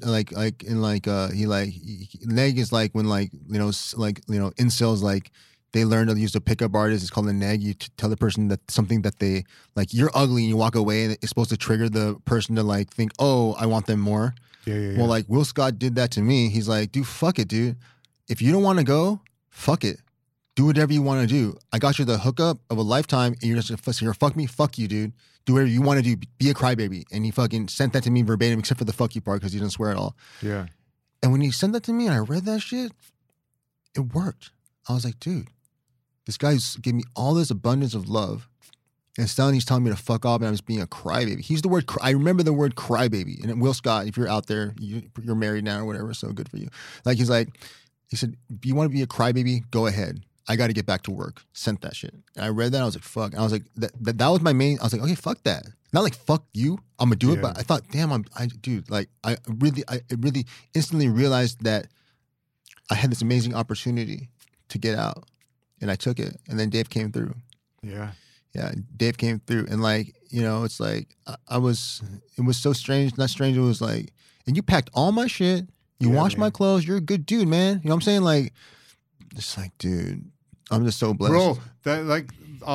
is like when incels like they learn to use a pickup artist. It's called a neg. You tell the person that something that they like you're ugly and you walk away and it's supposed to trigger the person to like think, oh, I want them more. Yeah. Well, like Will Scott did that to me. He's like, dude, fuck it, dude. If you don't want to go, fuck it. Do whatever you want to do. I got you the hookup of a lifetime and you're just gonna fuck me? Fuck you, dude. Do whatever you want to do. Be a crybaby. And he fucking sent that to me verbatim, except for the fuck you part because he didn't swear at all. Yeah. And when he sent that to me and I read that shit, it worked. I was like, dude, this guy's giving me all this abundance of love. And suddenly he's telling me to fuck off and I'm just being a crybaby. He's the word, I remember the word crybaby. And Will Scott, if you're out there, you're married now or whatever, so good for you. Like he said, if you want to be a crybaby, go ahead. I got to get back to work. Sent that shit. And I read that. I was like, fuck. And I was like, that was my main. I was like, okay, fuck that. Not like, fuck you. I'm going to do it. But I thought, damn, I really instantly realized that I had this amazing opportunity to get out. And I took it. And then Dave came through. Yeah. Yeah. Dave came through. And like, you know, it's like, it was so strange. Not strange. It was like, and you packed all my shit. You washed my clothes. You're a good dude, man. You know what I'm saying? Like, it's like, dude, I'm just so blessed. Bro, that like,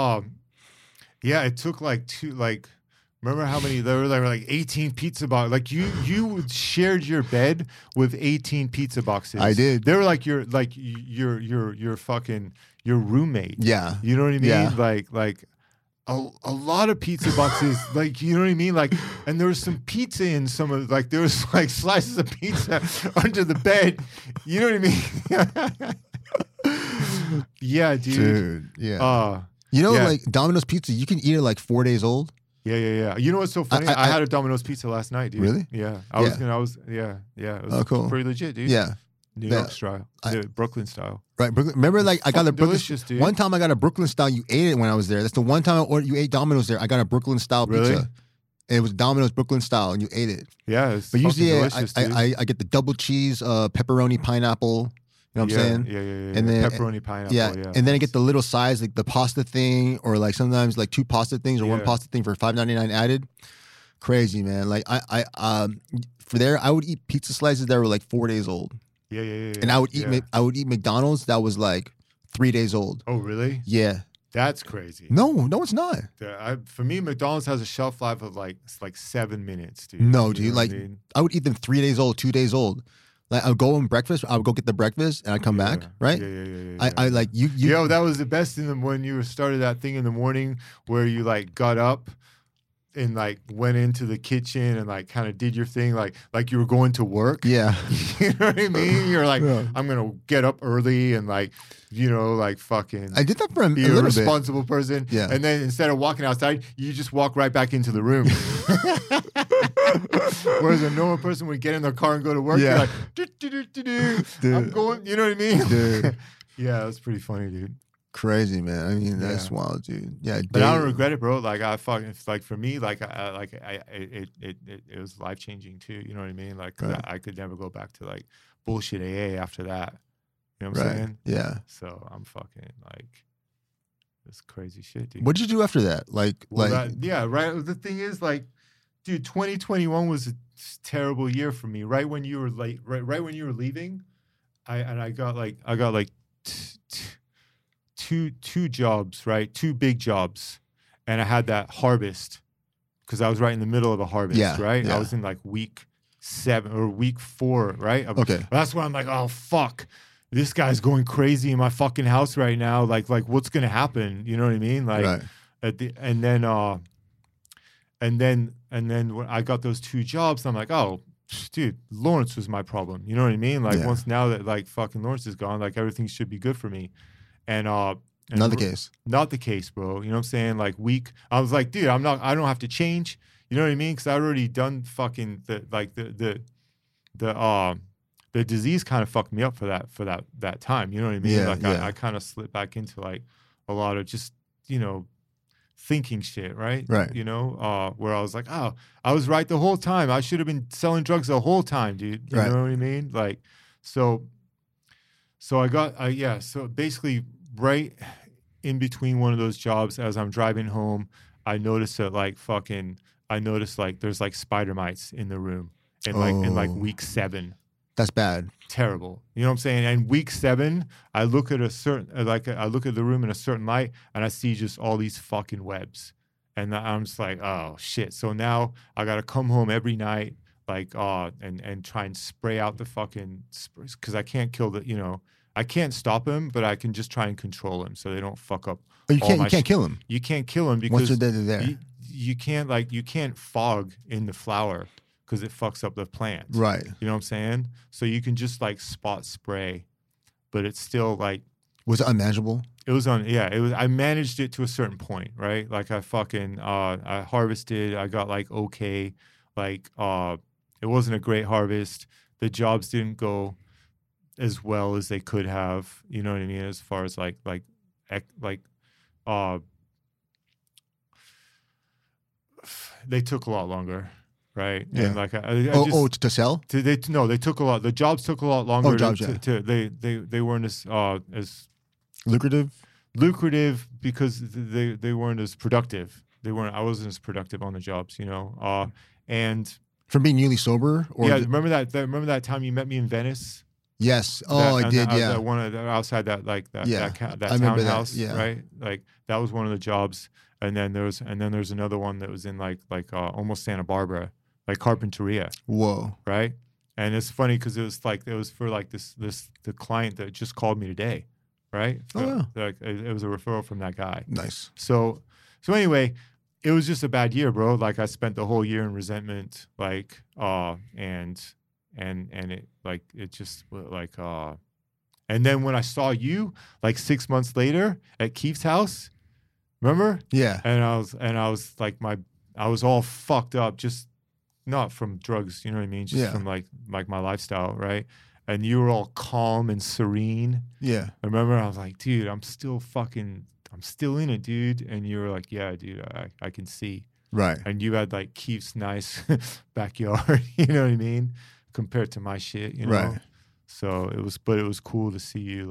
it took remember how many, there were like 18 pizza boxes. Like you shared your bed with 18 pizza boxes. I did. They were like your fucking, your roommate. Yeah. You know what I mean? Yeah. Like a lot of pizza boxes, like, you know what I mean? Like, and there was some pizza in some of, like, there was like slices of pizza under the bed. You know what I mean? Yeah, dude. Yeah. Like Domino's pizza, you can eat it like 4 days old. Yeah. You know what's so funny? I had a Domino's pizza last night, dude. Really? Yeah. It was cool. Pretty legit, dude. Yeah. New York style, Brooklyn style. Right, Brooklyn. Remember, like I got a Brooklyn. Dude. One time I got a Brooklyn style. You ate it when I was there. That's the one time you ate Domino's there. I got a Brooklyn style pizza. And it was Domino's Brooklyn style, and you ate it. Yeah, but usually I get the double cheese, pepperoni, pineapple. You know what I'm saying? Yeah. And then pepperoni, pineapple. Yeah. And then I get the little size, like the pasta thing, or like sometimes like two pasta things or one pasta thing for $5.99 added. Crazy, man. Like I for there, I would eat pizza slices that were like 4 days old. Yeah. And I would eat McDonald's that was like 3 days old. Oh, really? Yeah. That's crazy. No, it's not. For me, McDonald's has a shelf life of like 7 minutes, dude. No, dude. Like I would eat them 3 days old, 2 days old. Like I would go on breakfast. I would go get the breakfast and I'd come back. Right? Yeah. I like you. Yo, that was the best thing when you started that thing in the morning where you like got up and like went into the kitchen and like kind of did your thing like you were going to work. Yeah. You know what I mean? You're like, I'm going to get up early and like, you know, like fucking. I did that for a be little a responsible person. Yeah. And then instead of walking outside, you just walk right back into the room. Whereas a normal person would get in their car and go to work. Yeah. You're like, dude, I'm going, you know what I mean? Dude. Yeah, that's pretty funny, dude. Crazy, man. I mean, that's wild, dude. Yeah, but I don't regret it, bro. Like I fucking like for me, like it was life changing too. You know what I mean? Like I could never go back to like bullshit AA after that. You know what I'm saying? Yeah. So I'm fucking like this crazy shit, dude. What did you do after that? Right. The thing is, like, dude, 2021 was a terrible year for me. Right when you were right when you were leaving, I got two jobs, right? Two big jobs. And I had that harvest because I was right in the middle of a harvest, right? Yeah. I was in like week 7 or week 4, right? Okay. That's when I'm like, oh, fuck. this guy's going crazy in my fucking house right now. Like what's gonna happen? You know what I mean? Like, and then when I got those 2 jobs, I'm like, oh, dude, Lawrence was my problem. You know what I mean? Like once now that like fucking Lawrence is gone, like everything should be good for me. And not the case. Not the case, bro. You know what I'm saying? Like I was like, dude, I don't have to change. You know what I mean? Because I already done fucking the disease kind of fucked me up for that time. You know what I mean? I kind of slipped back into like a lot of just, you know, thinking shit, right? Right. You know, where I was like, oh, I was right the whole time. I should have been selling drugs the whole time, dude. You know what I mean? Like, so basically right in between one of those jobs, as I'm driving home, I noticed that there's like spider mites in the room in week 7. That's bad. Terrible. You know what I'm saying? And week 7, I look at I look at the room in a certain light and I see just all these fucking webs. And I'm just like, oh shit. So now I got to come home every night, like, and try and spray out the fucking, because I can't kill I can't stop them, but I can just try and control them so they don't fuck up. Oh, you can't kill them. You can't kill them because once they're there. You can't fog in the flower because it fucks up the plant. Right. You know what I'm saying? So you can just like spot spray, but it's still like. Was it unmanageable? It was I managed it to a certain point, right? Like I fucking, I harvested, I got like, okay. Like, it wasn't a great harvest. The jobs didn't go as well as they could have, you know what I mean? As far as they took a lot longer. Right. Yeah. And like to sell? They took a lot. The jobs took a lot longer. They weren't as lucrative because they weren't as productive. I wasn't as productive on the jobs, you know. And from being newly sober, or remember that time you met me in Venice? Yes. I did. Yeah. Outside that townhouse. Right. Like that was one of the jobs. And then there's another one that was in like almost Santa Barbara, like Carpinteria. Whoa. Right. And it's funny because it was for like the client that just called me today. Right. It was a referral from that guy. Nice. So anyway, it was just a bad year, bro. Like I spent the whole year in resentment, like, and it like, it just like, and then when I saw you like 6 months later at Keith's house, remember? Yeah. And I was like, I was all fucked up, just not from drugs, you know what I mean? Just from like my lifestyle, right? And you were all calm and serene. Yeah. I remember I was like, dude, I'm still in it, dude. And you were like, yeah, dude, I can see. Right. And you had like Keith's nice backyard, you know what I mean? Compared to my shit, you know? Right. So it was cool to see you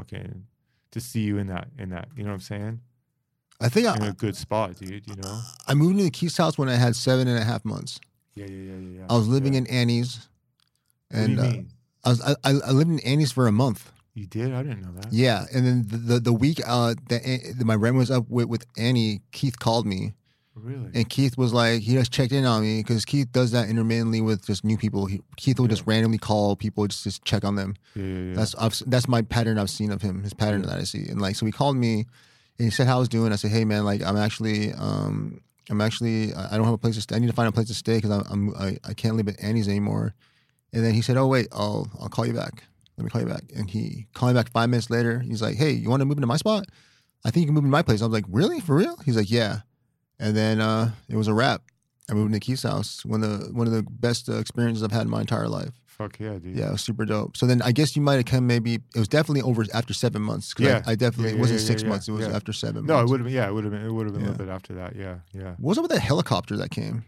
to see you in that, you know what I'm saying? I think in a good spot, dude, you know? I moved into Keith's house when I had 7.5 months. Yeah. I was living in Annie's. And what do you mean? I lived in Annie's for a month. You did? I didn't know that. Yeah, and then the week that my rent was up with Annie, Keith called me. Really? And Keith was like, he just checked in on me because Keith does that intermittently with just new people. Keith will just randomly call people just check on them. Yeah. That's my pattern I've seen of him, his pattern that I see. And like, so he called me and he said how I was doing. I said, hey man, like I'm actually I don't have a place to stay. I need to find a place to stay because I can't live at Annie's anymore. And then he said, oh wait, I'll call you back. Let me call you back. And he called me back 5 minutes later. He's like, hey, you want to move into my spot? I think you can move into my place. I was like, really? For real? He's like, yeah. And then it was a wrap. I moved into Keith's house. One of the best experiences I've had in my entire life. Fuck yeah, dude. Yeah, it was super dope. So then I guess you might have come maybe, it was definitely over after 7 months. Yeah. I definitely, it wasn't 6 months. It was after 7 months. No, it would have been, it would have been a little bit after that. Yeah. What was up with that helicopter that came?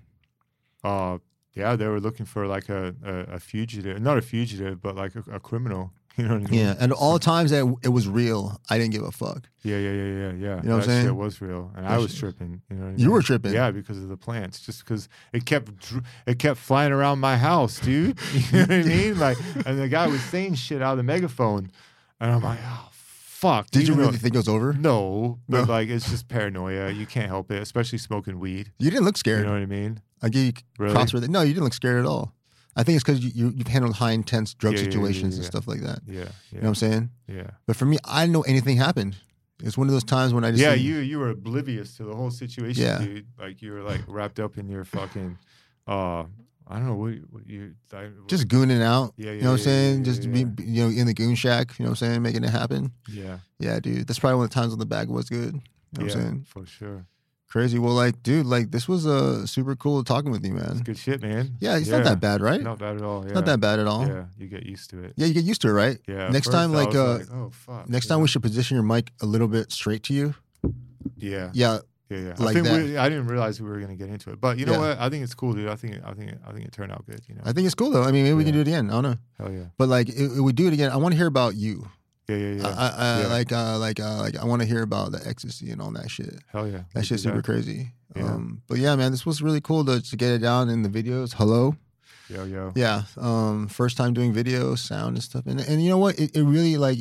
Yeah, they were looking for like a fugitive, not a fugitive, but like a criminal. You know what I mean? Yeah, and all the times that it was real, I didn't give a fuck. Yeah. You know what I'm saying? Shit was real, and I was tripping. You know what I mean? You were tripping. Yeah, because of the plants, just because it kept flying around my house, dude. You know what I mean? Like, and the guy was saying shit out of the megaphone, and I'm like, oh fuck. Did you really think it was over? No, but like it's just paranoia. You can't help it, especially smoking weed. You didn't look scared. You know what I mean? I give you props for that. No, you didn't look scared at all. I think it's because you've handled high intense drug situations and stuff like that. Yeah, you know what I'm saying? Yeah. But for me, I didn't know anything happened. It's one of those times when I just you were oblivious to the whole situation, dude. Like you were like wrapped up in your fucking I don't know what you just gooning out. You know what I'm saying? Just be in the goon shack. You know what I'm saying? Making it happen. Yeah, dude. That's probably one of the times when the bag was good. You know what I'm saying? For sure. Crazy. Well, like, dude, like this was super cool talking with you, man. It's good shit, man. Yeah, it's not that bad, right? Not bad at all. Yeah. Not that bad at all. Yeah, you get used to it. Yeah, you get used to it, right? Yeah. Next time, like, oh fuck. Next time we should position your mic a little bit straight to you. Yeah. Yeah. Yeah. Like I didn't realize we were gonna get into it, but you know what? I think it's cool, dude. I think it turned out good. You know. I think it's cool though. I mean, maybe we can do it again. I don't know. Hell yeah. But like, if we do it again, I want to hear about you. Yeah. Like I want to hear about the ecstasy and all that shit. Hell yeah. That shit's super crazy. Yeah. But yeah, man, this was really cool to get it down in the videos. Hello. Yo. Yeah. First time doing video, sound and stuff. And you know what? It really like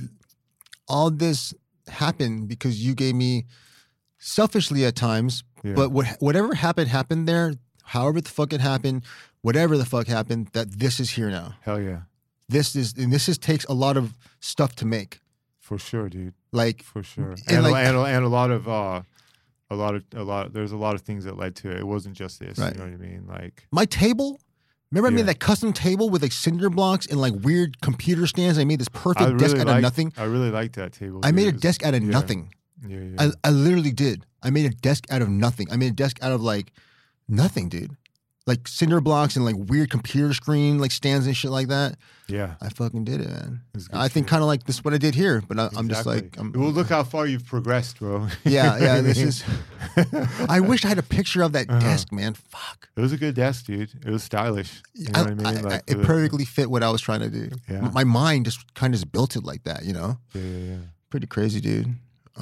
all this happened because you gave me selfishly at times, but whatever happened there, however the fuck it happened, whatever the fuck happened, that this is here now. Hell yeah. This takes a lot of stuff to make. For sure, dude. Like for sure. And a lot of there's a lot of things that led to it. It wasn't just this. Right. You know what I mean? Like my table. Remember I made that custom table with like cinder blocks and like weird computer stands? I made this perfect desk out of nothing. I really liked that table. I made a desk out of nothing. Yeah. I literally did. I made a desk out of nothing. I made a desk out of like nothing, dude. Like cinder blocks and like weird computer screen like stands and shit like that. Yeah. I fucking did it, man. I think kind of like this is what I did here, but I'm just like... well, look how far you've progressed, bro. Yeah, this is... I wish I had a picture of that desk, man. Fuck. It was a good desk, dude. It was stylish. You know what I mean? Like it perfectly fit what I was trying to do. Yeah. My mind just kind of just built it like that, you know? Yeah. Pretty crazy, dude.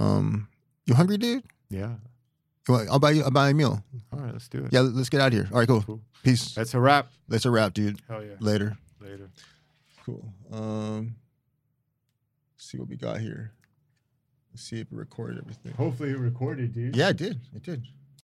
You hungry, dude? Yeah. I'll buy you a meal. All right, let's do it. Yeah, let's get out of here. All right, cool. Peace. That's a wrap. That's a wrap, dude. Hell yeah. Later. Cool. Let's see what we got here. Let's see if it recorded everything. Hopefully it recorded, dude. Yeah, it did.